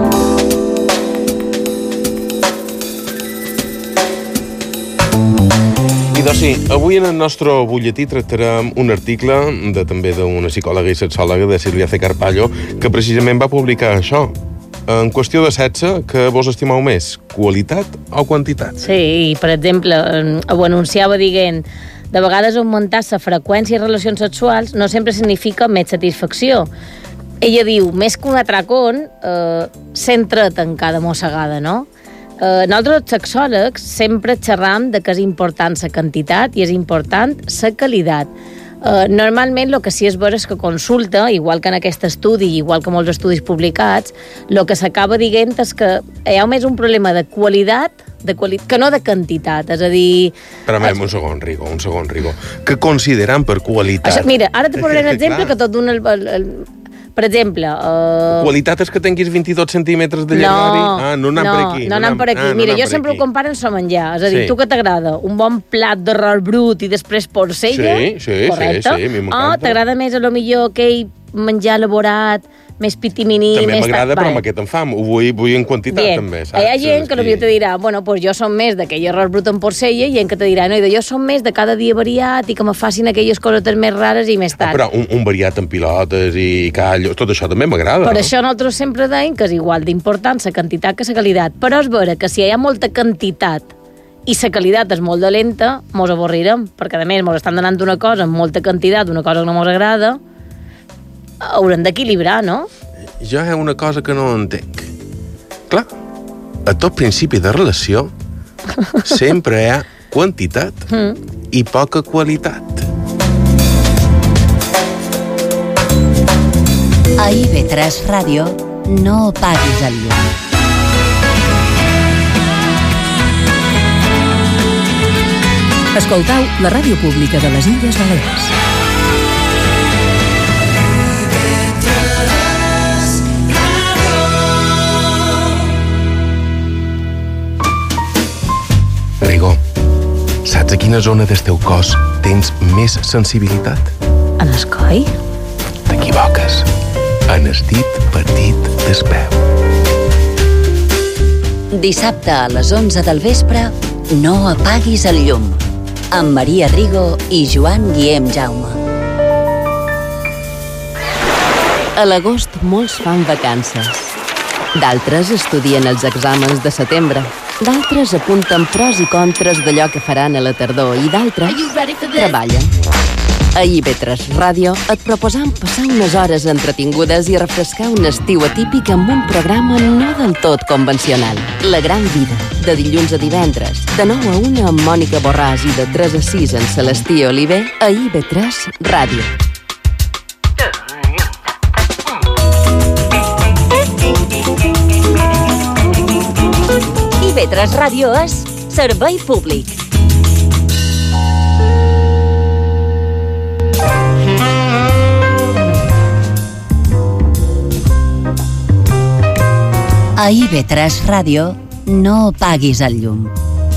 Doncs sí, avui en el nostre butlletí tractarem un article també d'una psicòloga i sexòloga, de Sílvia C. Carpallo, que precisament va publicar això. En qüestió de sexe, que vos estimeu més, qualitat o quantitat? Sí, i per exemple, ho anunciava dient, de vegades augmentar la freqüència de relacions sexuals no sempre significa més satisfacció. Ella diu, més que un atracón, centra't en cada mossegada, no? Nosaltres, els sexòlegs, sempre xerram de que és important la quantitat i és important la qualitat. Normalment el que sí és vera és que consulta, igual que en aquest estudi, igual que molts estudis publicats, el que s'acaba dient és que hi ha més un problema de qualitat que no de quantitat, és a dir... Però un segon, Rigo. Que consideram per qualitat... Això, mira, ara te posaré un exemple que tot dona per exemple... Qualitat és que tinguis 22 centímetres de llargària? No anem per aquí. Mira, jo sempre ho comparo amb menjar. És a dir, tu que t'agrada un bon plat d'arròs brut i després porcella? Correcte? Sí, a mi m'encanta. T'agrada més, a lo millor, aquell menjar elaborat, més pitiminí... També m'agrada, però amb aquest em fam. Ho vull en quantitat, també, saps? Hi ha gent que potser te dirà, bueno, pues jo som més d'aquell arròs brut amb porcella, i gent que te dirà, no, jo som més de cada dia variat i que me facin aquelles cosetes més rares i més tard. Però un variat amb pilotes i callos, tot això també m'agrada. Per això nosaltres sempre deim que és igual d'important la quantitat que la qualitat. Però és vera que si hi ha molta quantitat i la qualitat és molt dolenta, mos avorrirem, perquè a més mos estan donant una cosa amb molta quantitat, una cosa que no mos agrada, haurem d'equilibrar, no? Jo hi ha una cosa que no entenc. Clar, a tot principi de relació sempre hi ha quantitat i poca qualitat. A IB3 Ràdio no apaguis el llum. Escoltau la ràdio pública de les Illes Balears. Rigo, saps a quina zona del teu cos tens més sensibilitat? En el coll? T'equivoques. En el dit petit del peu. Dissabte a les 11 del vespre, no apaguis el llum. Amb Maria Rigo i Joan Guillem Jaume. A l'agost molts fan vacances. D'altres estudien els exàmens de setembre. D'altres apunten pros i contres d'allò que faran a la tardor i d'altres treballen. A IB3 Ràdio et proposam passar unes hores entretingudes i refrescar un estiu atípic amb un programa no del tot convencional. La gran vida, de dilluns a divendres, de 9 a 1 amb Mònica Borràs i de 3 a 6 amb Celestí Oliver a IB3 Ràdio. IB3 Ràdio és servei públic. A IB3 Ràdio no apaguis el llum.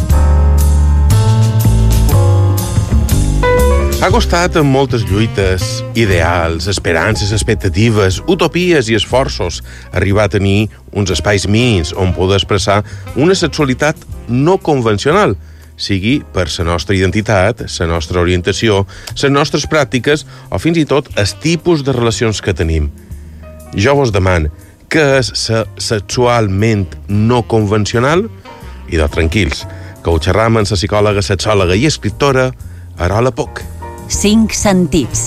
Ha costat amb moltes lluites, ideals, esperances, expectatives, utopies i esforços arribar a tenir uns espais mínims on poder expressar una sexualitat no convencional, sigui per la nostra identitat, la nostra orientació, les nostres pràctiques o fins i tot el tipus de relacions que tenim. Jo vos demano, què és la sexualment no convencional? I tranquils, que ho xerram amb la psicòloga, sexòloga i escriptora Arola Poch. 5 sentits.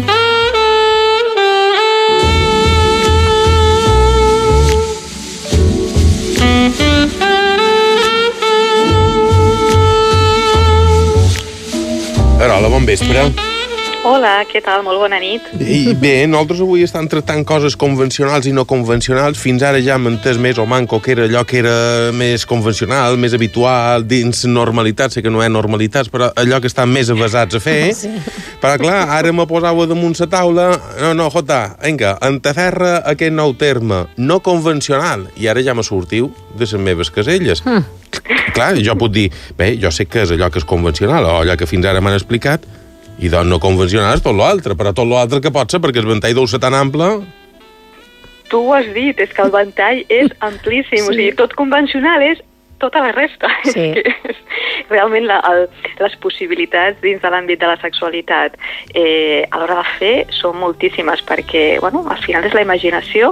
Arola, bon vespre. Hola, què tal? Molt bona nit. I bé, nosaltres avui estem tractant coses convencionals i no convencionals. Fins ara ja hem entès més o manco que era allò que era més convencional, més habitual, dins normalitat. Sé que no hi ha normalitats, però allò que estan més avasats a fer. Sí. Però clar, ara me posava damunt la taula... No, Jota, vinga, enteferra aquest nou terme, no convencional. I ara ja me sortiu de les meves caselles. Clar, jo puc dir, bé, jo sé que és allò que és convencional, o allò que fins ara m'han explicat, i doncs no convencional és tot l'altre, però tot l'altre que pot ser, perquè el ventall deu ser tan ample... Tu ho has dit, és que el ventall és amplíssim, sí. O sigui, tot convencional és tota la resta. Sí. Realment les possibilitats dins de l'àmbit de la sexualitat a l'hora de fer són moltíssimes, perquè, bueno, al final és la imaginació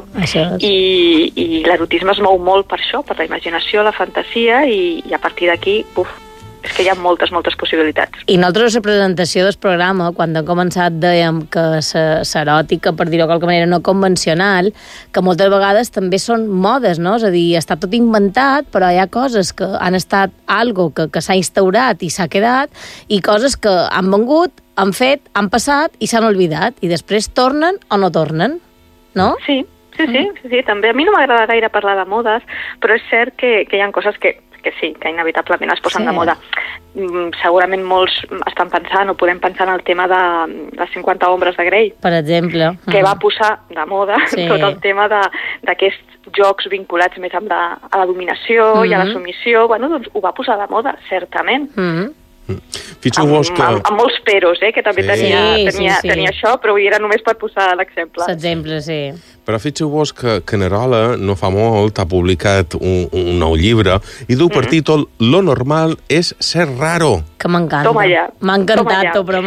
i l'erotisme es mou molt per això, per la imaginació, la fantasia, i a partir d'aquí, és que hi ha moltes possibilitats. I nosaltres a la presentació del programa, quan hem començat, dèiem que l'eròtica, per dir-ho de qualque manera, no convencional, que moltes vegades també són modes, no? És a dir, està tot inventat, però hi ha coses que han estat algo que s'ha instaurat i s'ha quedat, i coses que han vengut, han fet, han passat i s'han oblidat, i després tornen o no tornen, no? Sí, també. A mi no m'agrada gaire parlar de modes, però és cert que hi ha coses que sí, que inevitablement es posen de moda. Segurament molts estan pensant o podem pensar en el tema de les 50 ombres de Grey. Per exemple. Que va posar de moda tot el tema d'aquests jocs vinculats més amb a la dominació i a la submissió. Bueno, doncs ho va posar de moda, certament. Fixeu-vos que... Amb molts peros, que també tenia això, però era només per posar l'exemple. L'exemple, sí. Però fixeu-vos que Canerola no fa molt ha publicat un nou llibre i du per títol Lo normal és ser raro. Que m'encanta. Toma ja. M'ha encantat, però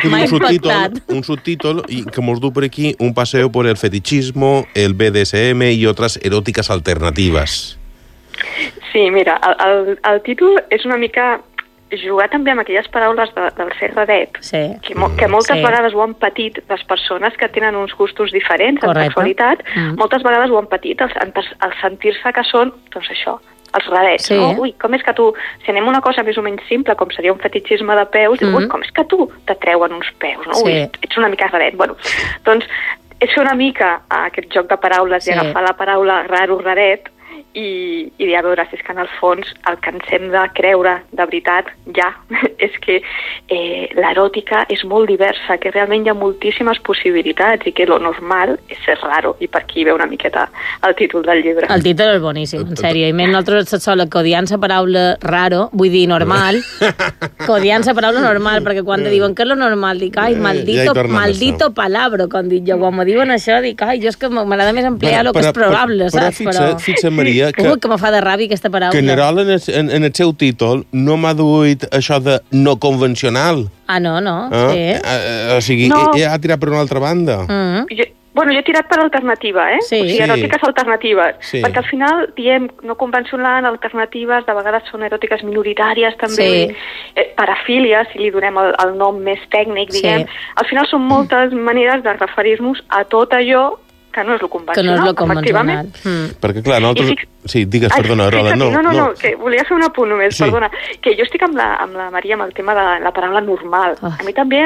un subtítol que mos du per aquí un paseo por el fetichismo, el BDSM y otras eróticas alternativas. Sí, mira, el títol és una mica jugar també amb aquelles paraules del ser raret, que moltes vegades ho han patit les persones que tenen uns gustos diferents en sexualitat, moltes vegades ho han patit al sentir-se que són, doncs això, els rarets, no? Ui, com és que tu, si anem una cosa més o menys simple, com seria un fetichisme de peus, ui, com és que tu t'atreuen uns peus, no? Ui, ets una mica raret. Bueno, doncs és fer una mica aquest joc de paraules i agafar la paraula raro, raret, i dir, a veure, si és que en el fons el que ens hem de creure de veritat és que l'eròtica és molt diversa, que realment hi ha moltíssimes possibilitats i que lo normal és ser raro, i per aquí ve una miqueta el títol del llibre. El títol és boníssim, en sèrio, i més nosaltres sola que odiem la paraula raro, vull dir normal, que odiem la paraula normal, perquè quan te diuen què és lo normal, dic, ai, maldito palabra, quan dic jo, quan me diuen això, dic, ai, jo és que m'agrada més emplear el que és probable, saps? Però fixa't, Maria, que me fa de ràbia aquesta paraula. Que Canerola en el seu títol no m'ha duit això de no convencional. No. Sí. O sigui, ha tirat per una altra banda. Jo he tirat per alternativa, O sigui, eròtiques alternatives. Perquè al final diem no convencional, alternatives, de vegades són eròtiques minoritàries també, parafília, si li donem el nom més tècnic, diguem. Al final són moltes maneres de referir-nos a tot allò que no és lo convencional. Que no és lo convencional. Perquè, clar, nosaltres... Sí, digues, perdona, Rola, no. No, que volia fer un apunt només, perdona. Que jo estic amb la Maria amb el tema de la paraula normal. A mi també,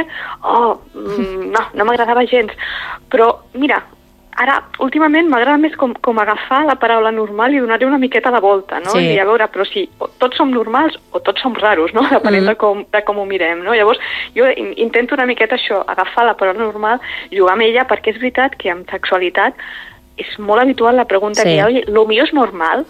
no m'agradava gens. Però, mira, ara, últimament, m'agrada més com agafar la paraula normal i donar-li una miqueta de volta, no? I a veure, però si tots som normals o tots som raros, no? Depenent de com ho mirem, no? Llavors, jo intento una miqueta això, agafar la paraula normal, jugar amb ella, perquè és veritat que amb sexualitat és molt habitual la pregunta que hi ha, oi, lo mío és normal?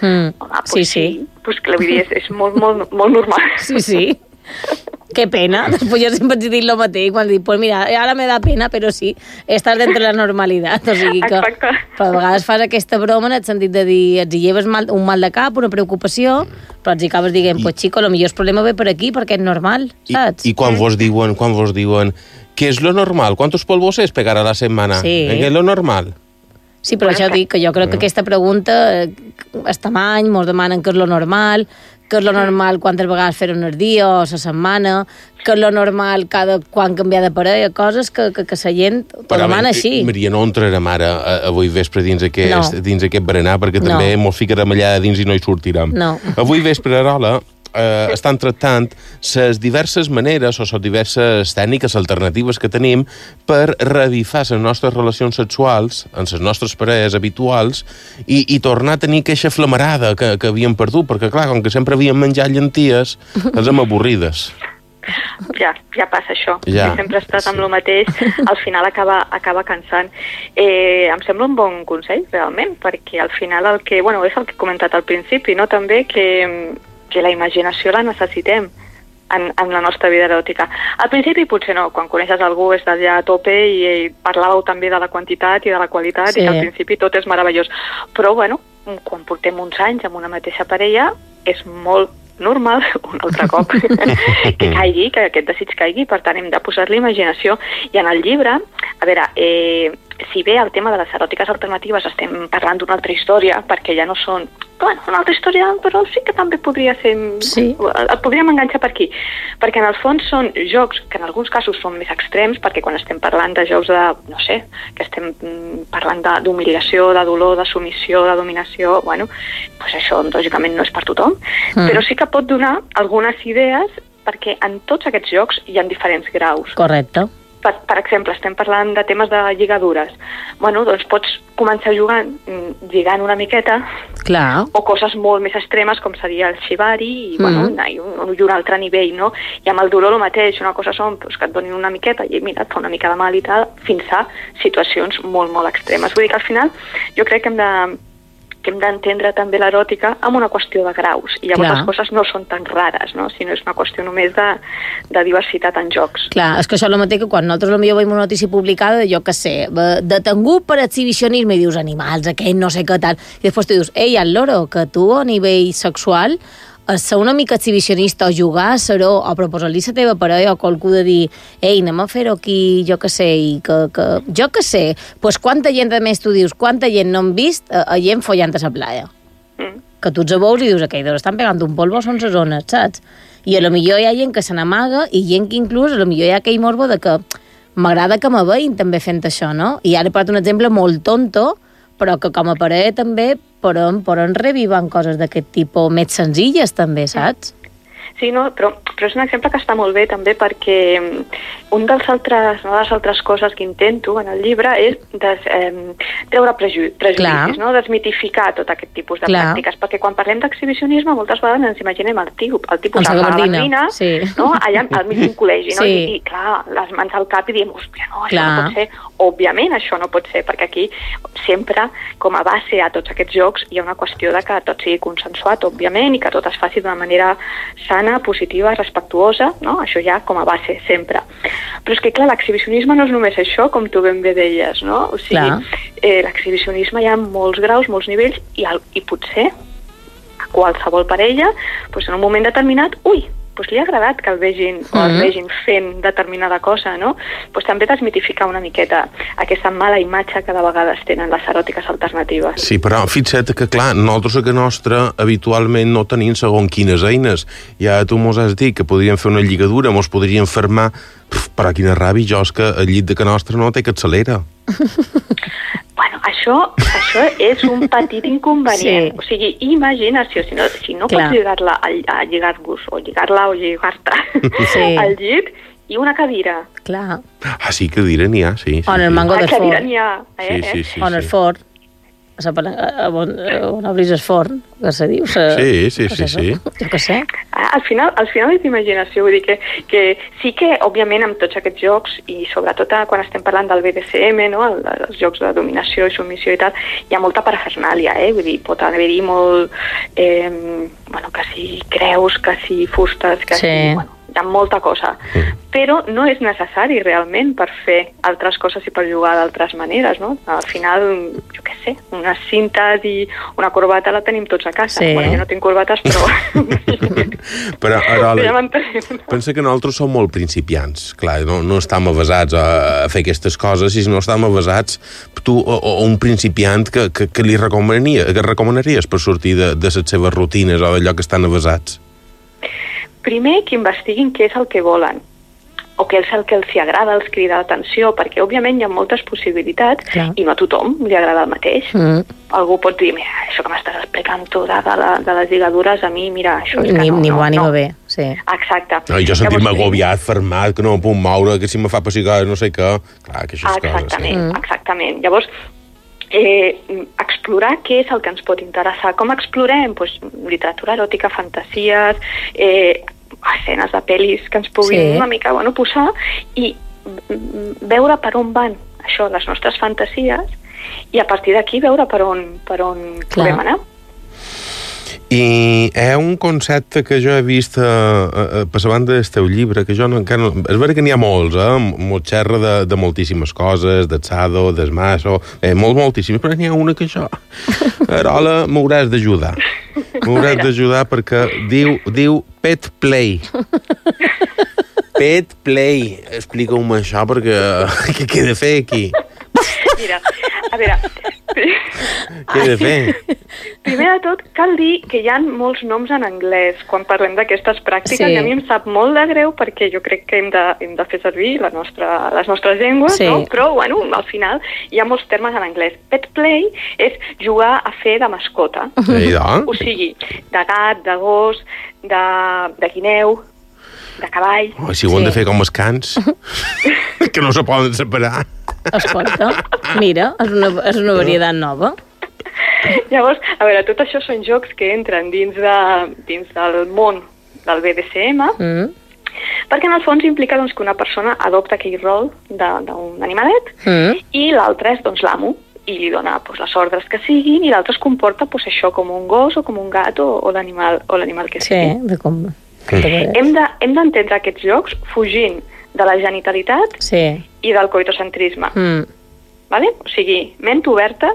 Sí. Pues que vull dir, és molt normal. Sí. Que pena. Després jo sempre he dit el mateix, quan dic, pues mira, ara me da pena, però sí, estàs dentro de la normalitat. O sigui que a vegades fas aquesta broma en el sentit de dir, els hi lleves un mal de cap, una preocupació, però els hi acabes dient, pues chico, lo millor el problema ve per aquí, perquè és normal, saps? I quan vos diuen, què és lo normal? ¿Cuántos polvos es pegar a la setmana? Què és lo normal? Sí, però això dic, que jo crec que aquesta pregunta, el tamany, mos demanen què és lo normal, què és lo normal quantes vegades fer un dia o la setmana, què és lo normal quan canviar de parella, coses que la gent t'ho demana així. Maria, no entrarem ara avui vespre dins aquest berenar, perquè també mos ficarem allà dins i no hi sortirem. Avui vespre, Rola, estan tractant les diverses maneres o les diverses tècniques alternatives que tenim per revifar les nostres relacions sexuals amb les nostres parelles habituals i tornar a tenir aquesta flamarada que havíem perdut, perquè clar, com que sempre havíem menjat llenties, ens hem avorrides. Ja passa això. Sempre he estat amb el mateix, al final acaba cansant. Em sembla un bon consell, realment, perquè al final és el que he comentat al principi, no? També que la imaginació la necessitem en la nostra vida eròtica. Al principi potser no, quan coneixes algú és d'allà a tope i parlàveu també de la quantitat i de la qualitat i que al principi tot és meravellós. Però, quan portem uns anys amb una mateixa parella, és molt normal, un altre cop, que caigui, que aquest desig caigui, per tant hem de posar-li imaginació. I en el llibre, a veure, si bé el tema de les eròtiques alternatives estem parlant d'una altra història, perquè ja no són bueno, una altra història, però sí que també podria ser... Sí. El podríem enganxar per aquí. Perquè en el fons són jocs que en alguns casos són més extrems, perquè quan estem parlant de jocs de, no sé, que estem parlant d'humiliació, de dolor, de submissió, de dominació, bueno, doncs això lògicament no és per tothom, però sí que pot donar algunes idees perquè en tots aquests jocs hi ha diferents graus. Correcte. Per exemple, estem parlant de temes de lligadures. Bueno, doncs pots començar jugant, lligant una miqueta, clar, o coses molt més extremes, com seria el shibari, i, bueno, i un altre nivell, no? I amb el dolor el mateix, una cosa són doncs, que et donin una miqueta i mira, et fa una mica de mal i tal, fins a situacions molt, molt extremes. Vull dir que al final jo crec que hem d'entendre també l'eròtica amb una qüestió de graus, i llavors les coses no són tan rares, no? Sinó és una qüestió només de diversitat en jocs. Clar, és que això és el mateix que quan nosaltres potser veiem una notícia publicada de, jo què sé, detengut per exhibicionisme, i dius animals, aquell no sé què tal, i després tu dius, ei, al loro, que tu a nivell sexual ser una mica exhibicionista o jugar a ser-ho o proposar-li a la teva parella o qualcú de dir, ei, anem a fer-ho aquí, jo què sé, i jo què sé, doncs quanta gent, a més tu dius, quanta gent no hem vist a gent follant a la playa. Que tu ets a veus i dius, aquell deus estan pegant un polvo, són les zones, saps? I a lo millor hi ha gent que se n'amaga i gent que inclús, a lo millor hi ha aquell morbo de que m'agrada que me veïn també fent això, no? I ara he posat un exemple molt tonto, però que com a parella també poden revivant coses d'aquest tipus més senzilles també, saps? Sí, no, però és un exemple que està molt bé també perquè una de les altres coses que intento en el llibre és treure prejudicis, no? Desmitificar tot aquest tipus de pràctiques, perquè quan parlem d'exhibicionisme moltes vegades ens imaginem el tipus de la gabardina, no? Allà al mig d'un col·legi, no? I clar, les mans al cap i diem, hòstia, no, això no pot ser. Òbviament això no pot ser, perquè aquí sempre, com a base a tots aquests jocs, hi ha una qüestió de que tot sigui consensuat, òbviament, i que tot es faci d'una manera sana, positiva, respectuosa, no? Això ja com a base, sempre. Però és que, clar, l'exhibicionisme no és només això, com tu ben bé deies, no? O sigui, l'exhibicionisme hi ha molts graus, molts nivells, i potser a qualsevol parella, doncs en un moment determinat, doncs li ha agradat que el vegin o el vegin fent determinada cosa, no? Doncs també desmitificar una miqueta aquesta mala imatge que de vegades tenen les eròtiques alternatives. Sí, però fixa't que, clar, nosaltres a que nostra habitualment no tenim segons quines eines. Ja tu mos has dit que podríem fer una lligadura, mos podríem fermar, però quina ràbia, jo és que el llit de que nostra no té capçalera. Bueno, això és un petit inconvenient. O sigui, imaginació, si no pots lligar-la a lligar-vos o lligar-la o lligar-te al llit i una cadira. Clar. Ah, sí, cadira n'hi ha, sí. O en el mango del forn. Cadira n'hi ha, o en el forn. On obris el forn, que se diu? Sí. Jo què sé. Al final és imaginació, vull dir que sí que, òbviament, amb tots aquests jocs, i sobretot quan estem parlant del BDSM, no? Els jocs de dominació i submissió i tal, hi ha molta parafernàlia, vull dir, pot haver-hi molt, que si creus, que si fustes, que si... Hi ha molta cosa, però no és necessari realment per fer altres coses i per jugar d'altres maneres, no? Al final, jo què sé, unes cintes i una corbata la tenim tots a casa. Bueno, jo no tinc corbates, però... Però, Arola, pensa que nosaltres som molt principiants. Clar, no estem avasats a fer aquestes coses, i si no estem avasats, tu o un principiant que li recomanaries per sortir de les seves rutines o d'allò que estan avasats? Primer, que investiguin què és el que volen, o què és el que els agrada, els crida l'atenció, perquè òbviament hi ha moltes possibilitats i no a tothom li agrada el mateix. Algú pot dir, mira, això que m'estàs explicant tu de les lligadures, a mi, mira, això és que no. Ni va bé, sí. Exacte. No, jo sentim-me agobiat, fermat, que no em puc moure, que si me fa pessigar no sé què. Clar, que això és cosa. Exactament. Llavors, explorar què és el que ens pot interessar. Com explorem? Pues, literatura eròtica, fantasies, escenes de pel·lis que ens puguin una mica posar i veure per on van això, les nostres fantasies, i a partir d'aquí veure per on podem anar. I hi ha un concepte que jo he vist per la banda del teu llibre, que jo encara no... És vera que n'hi ha molts, molt xerra de moltíssimes coses, del sado, del maso, moltíssimes, però n'hi ha una que jo... Arola, m'hauràs d'ajudar. M'hauràs d'ajudar perquè diu pet play. Pet play. Explica-me això, perquè què he de fer aquí? Mira, a veure... Què he de fer? Primer Primer de tot, cal dir que hi ha molts noms en anglès quan parlem d'aquestes pràctiques, i a mi em sap molt de greu perquè jo crec que hem de fer servir les nostres llengües, no? Però, bueno, al final hi ha molts termes en anglès. Pet play és jugar a fer de mascota. O sigui, de gat, de gos, de guineu, de cavall... Si ho han de fer com els cans, que no se poden separar. Escolta, mira, és una varietat nova. Llavors, a veure, tot això són jocs que entren dins del món del BDSM, perquè en el fons implica doncs, que una persona adopta aquell rol d'un animalet i l'altre és doncs, l'amo, i li dona les ordres que siguin, i l'altre es comporta això com un gos o com un gat o l'animal que sigui. Sí, de com... Hem d'entendre aquests jocs fugint de la genitalitat i del coitocentrisme. Vale? O sigui, ment oberta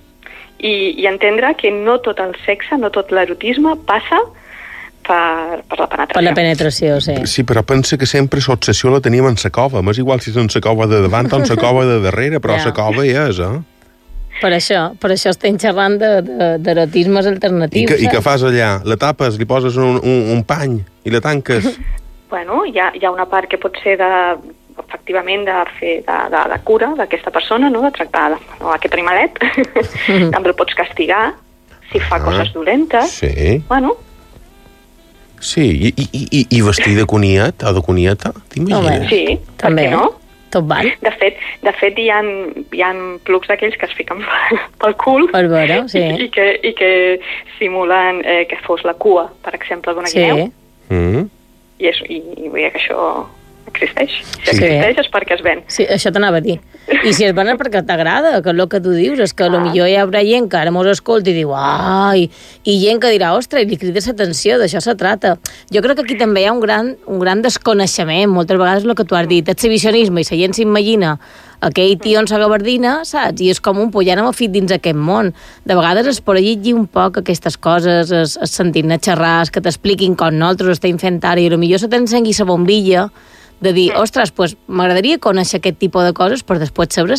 i entendre que no tot el sexe, no tot l'erotisme passa per la penetració. Per la penetració, sí. Sí, però pensa que sempre l'obsessió la tenim en la cova. M'és igual si és en la cova de davant o en la cova de darrere, però la cova hi és, Per això estem xerrant d'erotismes alternatius. I què fas allà? La tapes, li poses un pany i la tanques? Bueno, hi ha una part que pot ser efectivament de fer de cura d'aquesta persona, no? De tractar aquest animalet. També el pots castigar si fa coses dolentes. Sí. Bueno. Sí, i vestir de coniet o de conieta, t'imagines? Sí, també. Per què no? Tot val. De fet hi ha plugs d'aquells que es fiquen pel cul per veure, sí. i que simulen que fos la cua, per exemple, d'una guineu. I vull dir que això existeix. Si existeix és perquè es ven. Sí, això t'anava a dir. I si es ven és perquè t'agrada, que és el que tu dius, és que potser hi haurà gent que ara mos escolta i diu ai, i gent que dirà, ostres, i li crides atenció, d'això se trata. Jo crec que aquí també hi ha un gran desconeixement, moltes vegades el que tu has dit, exhibicionisme, i la gent s'imagina aquell tio en sa gabardina, saps? I és com un pollant amb el fit dins aquest món. De vegades es pot llegir un poc aquestes coses, es sentir-ne xerrar, que t'expliquin com nosaltres ho estem fent ara, i potser se t'encengui la bombilla de dir, ostres, pues, m'agradaria conèixer aquest tipus de coses per després saber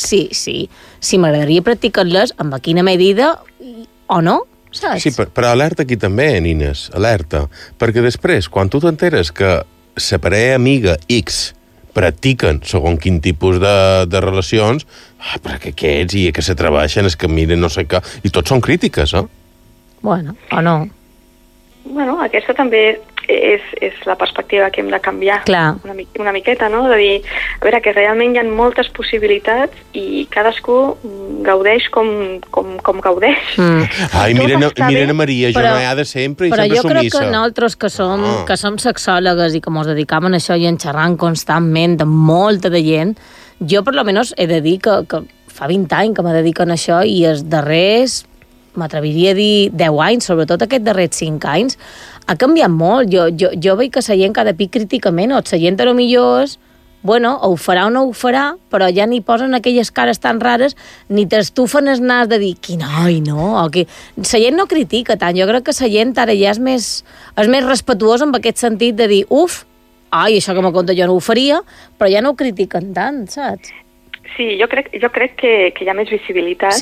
si m'agradaria practicar-les amb quina medida o no, saps? Sí, però alerta aquí també, nines, alerta, perquè després, quan tu t'enteres que la parella amiga X practiquen segons quin tipus de relacions, però que aquests i que s'atreveixen, és que miren no sé què, i tots són crítiques, Bueno, o no. Bueno, aquesta també és la perspectiva que hem de canviar. Clar. Una miqueta, no? De dir, a veure, que realment hi ha moltes possibilitats i cadascú gaudeix com gaudeix. Ai, miren a Maria, jo no hi ha de sempre i sempre sumissa. Però jo crec que nosaltres que som sexòlogues i que ens dedicam a això i en xerrant constantment de molta de gent, jo per lo menos he de dir que fa 20 anys que me dedico a això i els darrers, m'atreviria a dir 10 anys, sobretot aquests darrers 5 anys, ha canviat molt. Jo veig que la gent cada pic críticament, o la gent millor és, bueno, o ho farà o no ho farà, però ja ni posen aquelles cares tan rares, ni t'estufen el nas de dir, quin oi, no? O que... La gent no critica tant, jo crec que la gent ara ja és més respetuosa en aquest sentit de dir, ai, això que m'ho conta jo no ho faria, però ja no ho critiquen tant, saps? Sí, jo crec que hi ha més visibilitat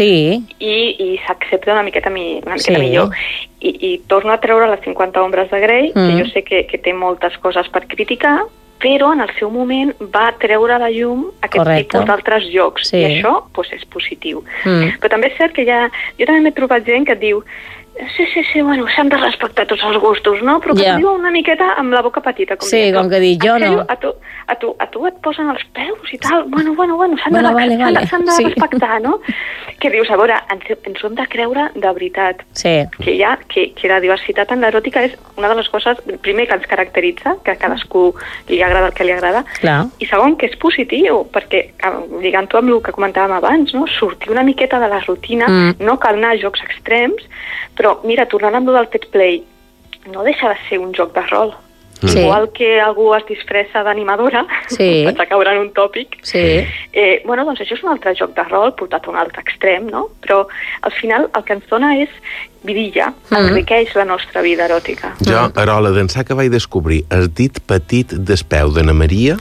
i s'accepta una miqueta millor. I torno a treure les 50 ombres de Grey, que jo sé que té moltes coses per criticar, però en el seu moment va treure a la llum aquest tipus d'altres jocs, i això és positiu. Però també és cert que jo també m'he trobat gent que et diu sí, bueno, s'han de respectar tots els gustos, no? Però que diu una miqueta amb la boca petita. Com que dir, jo no. A tu et posen els peus i tal. Bueno, s'han de respectar, no? Que dius, a veure, ens ho hem de creure de veritat. Sí. Que la diversitat en l'eròtica és una de les coses, primer, que ens caracteritza, que a cadascú li agrada el que li agrada, i segon, que és positiu, perquè, lligant-ho amb el que comentàvem abans, no? Sortir una miqueta de la rutina, no cal anar a jocs extrems, però, mira, tornant amb el del pet play, no deixa de ser un joc de rol. Igual que algú es disfressa d'animadora, vaig a caure en un tòpic, bueno, doncs això és un altre joc de rol portat a un altre extrem, no? Però al final el que ens dona és vidilla, enriqueix la nostra vida eròtica. Jo, Arola, d'ençà que vaig descobrir el dit petit del peu d'Anna Maria,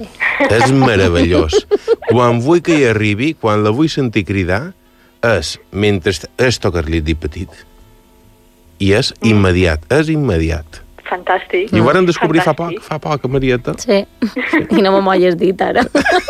és meravellós. Quan vull que hi arribi, quan la vull sentir cridar, és mentre és tocar-li el dit petit. i és immediat, Fantàstic. I ho varen descobrir fa poc, Marieta. Sí, i no m'ho hagis dit ara.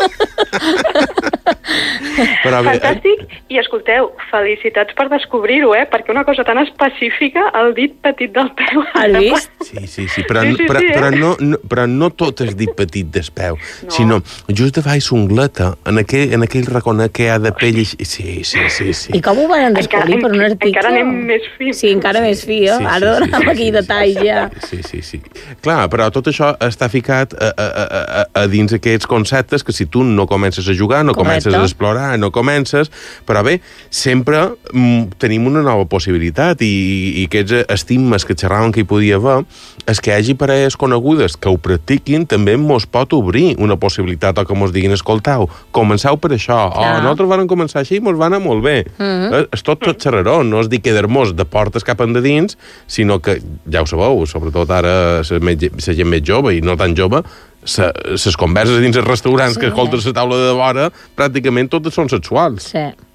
Fantàstic, i escolteu, felicitats per descobrir-ho, perquè una cosa tan específica, el dit petit del peu. Has vist? Sí, però no tot és dit petit del peu, sinó just de baix l'ungleta, en aquell raconet que hi ha de pell. Sí. I com ho van descobrir per un article? Encara anem més fi. Sí, encara més fi, ara donàvem aquell detall ja. Sí. Clar, però tot això està ficat a dins aquests conceptes que si tu no comences a jugar, no comences a explorar, no comences, però bé, sempre tenim una nova possibilitat i aquests estigmes que xerraven que hi podia haver, és que hi hagi parelles conegudes que ho practiquin, també mos pot obrir una possibilitat o que mos diguin, escoltau, comenceu per això, nosaltres vam començar així i mos va anar molt bé. És tot xerraró, no és dir quedar-mos de portes cap endins, sinó que, ja ho sabeu, sobretot ara la gent més jove i no tan jove, les converses dins els restaurants que escoltes la taula de vora, pràcticament totes són sexuals.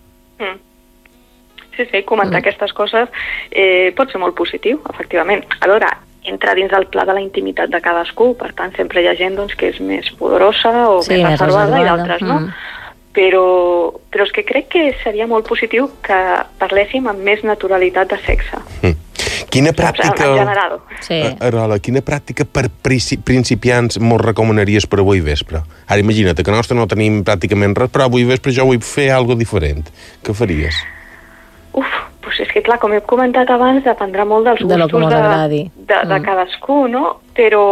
Sí, comentar aquestes coses pot ser molt positiu, efectivament. A veure, entra dins del pla de la intimitat de cadascú, per tant, sempre hi ha gent que és més pudorosa o més reservada i d'altres no. Però és que crec que seria molt positiu que parléssim amb més naturalitat de sexe. Quina pràctica... En general. Arola, quina pràctica per principiants mos recomanaries per avui vespre? Ara imagina't que nostre no tenim pràcticament res, però avui vespre jo vull fer alguna diferent. Què faries? Doncs és que clar, com he comentat abans, dependrà molt dels gustos de cadascú, no? Però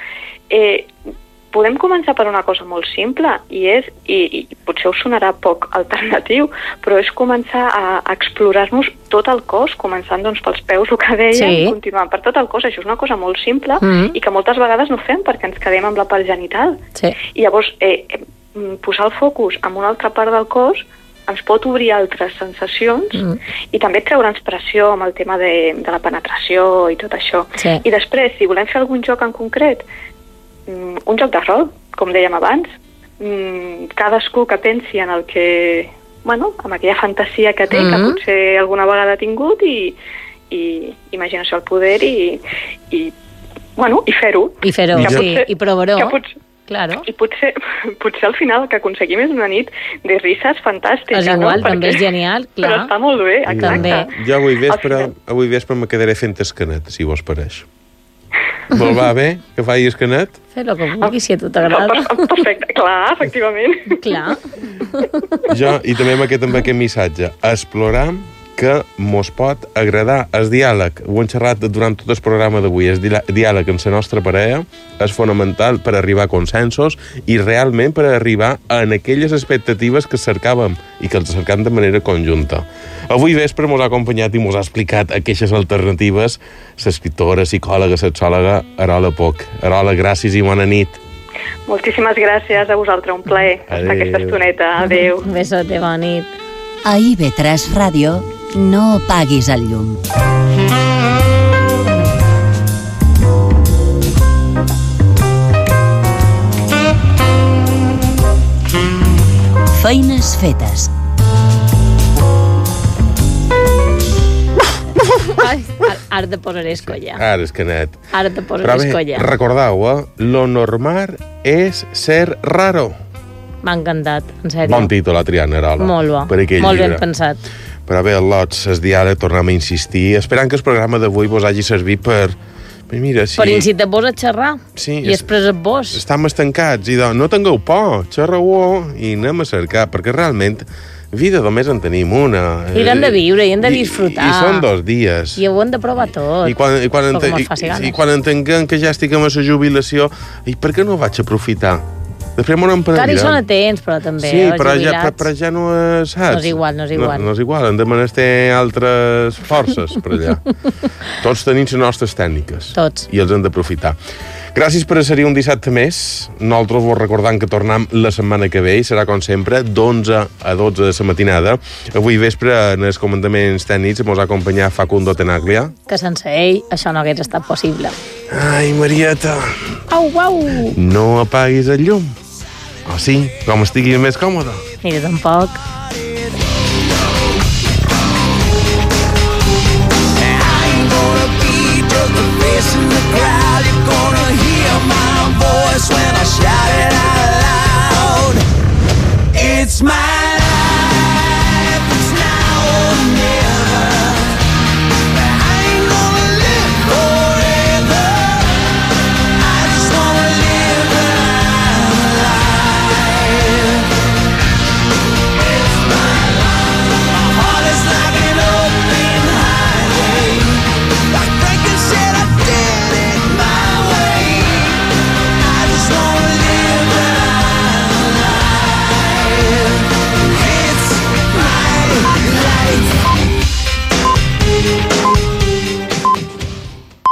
podem començar per una cosa molt simple i potser us sonarà poc alternatiu, però és començar a explorar-nos tot el cos, començant pels peus, el que dèiem, continuant per tot el cos. Això és una cosa molt simple i que moltes vegades no fem perquè ens quedem amb la part genital. I llavors posar el focus en una altra part del cos ens pot obrir altres sensacions i també treure'ns pressió amb el tema de la penetració i tot això. I després, si volem fer algun joc en concret, un joc de rol, com dèiem abans, cadascú que pensi en el que, amb aquella fantasia que té, que potser alguna vegada ha tingut i imaginació al poder i fer-ho. I fer-ho, i provar-ho. Claro. I potser al final el que aconseguim és una nit de risses fantàstica. És igual, també és genial, clar. Però està molt bé, exacte. Jo avui vespre me quedaré fent escanet, si vos pareix. Vol va bé que faci escanet? Fer el que vulguis, si a tu t'agrada. Perfecte, clar, efectivament. Clar. I també amb aquest missatge. Explorar que mos pot agradar. El diàleg, ho hem xerrat durant tot el programa d'avui, el diàleg amb la nostra parella és fonamental per arribar a consensos i realment per arribar en aquelles expectatives que cercàvem i que els cercam de manera conjunta. Avui vespre mos ha acompanyat i mos ha explicat aquestes alternatives l'escriptora, psicòloga, sexòloga Arola Poch. Arola, gràcies i bona nit. Moltíssimes gràcies a vosaltres, un plaer estar aquesta estoneta. Adéu. Un besote, bona nit. A IB3 Ràdio, no apaguis el llum. Feines fetes. Ara te posaré escolla. Ara, escanet. Ara te posaré escolla. Recordeu, lo normal és ser raro. M'ha encantat, en sèrio. Bon títol, Triana Arola. Molt bo, molt ben pensat. Però bé, el Lots, el diàleg, tornem a insistir, esperant que el programa d'avui vos hagi servit per... Mira, sí. Per incitar-vos a xerrar i expressar-vos. Estem estancats i no tingueu por, xerreu i anem a cercar, perquè realment vida només en tenim una. I l'hem de viure, i hem de disfrutar. I són 2 dies. I ho hem de provar tot. I quan entenguem que ja estiguem a la jubilació, i per què no vaig aprofitar? Després m'ho empredirem. Encara hi són a temps, però també, sí, però ja no saps. No és igual. No és igual, hem de menester altres forces per allà. Tots tenim les nostres tècniques. Tots. I els hem d'aprofitar. Gràcies per ser un dissabte més. Nosaltres vos recordam que tornem la setmana que ve i serà, com sempre, d'11 a 12 de la matinada. Avui vespre, en els comandaments tècnics, ens ha acompanyat Facundo Tenaglia. Que sense ell això no hagués estat possible. Ai, Marieta. Au. No apaguis el llum. O sí, com estiguis més còmode. Mira, tampoc.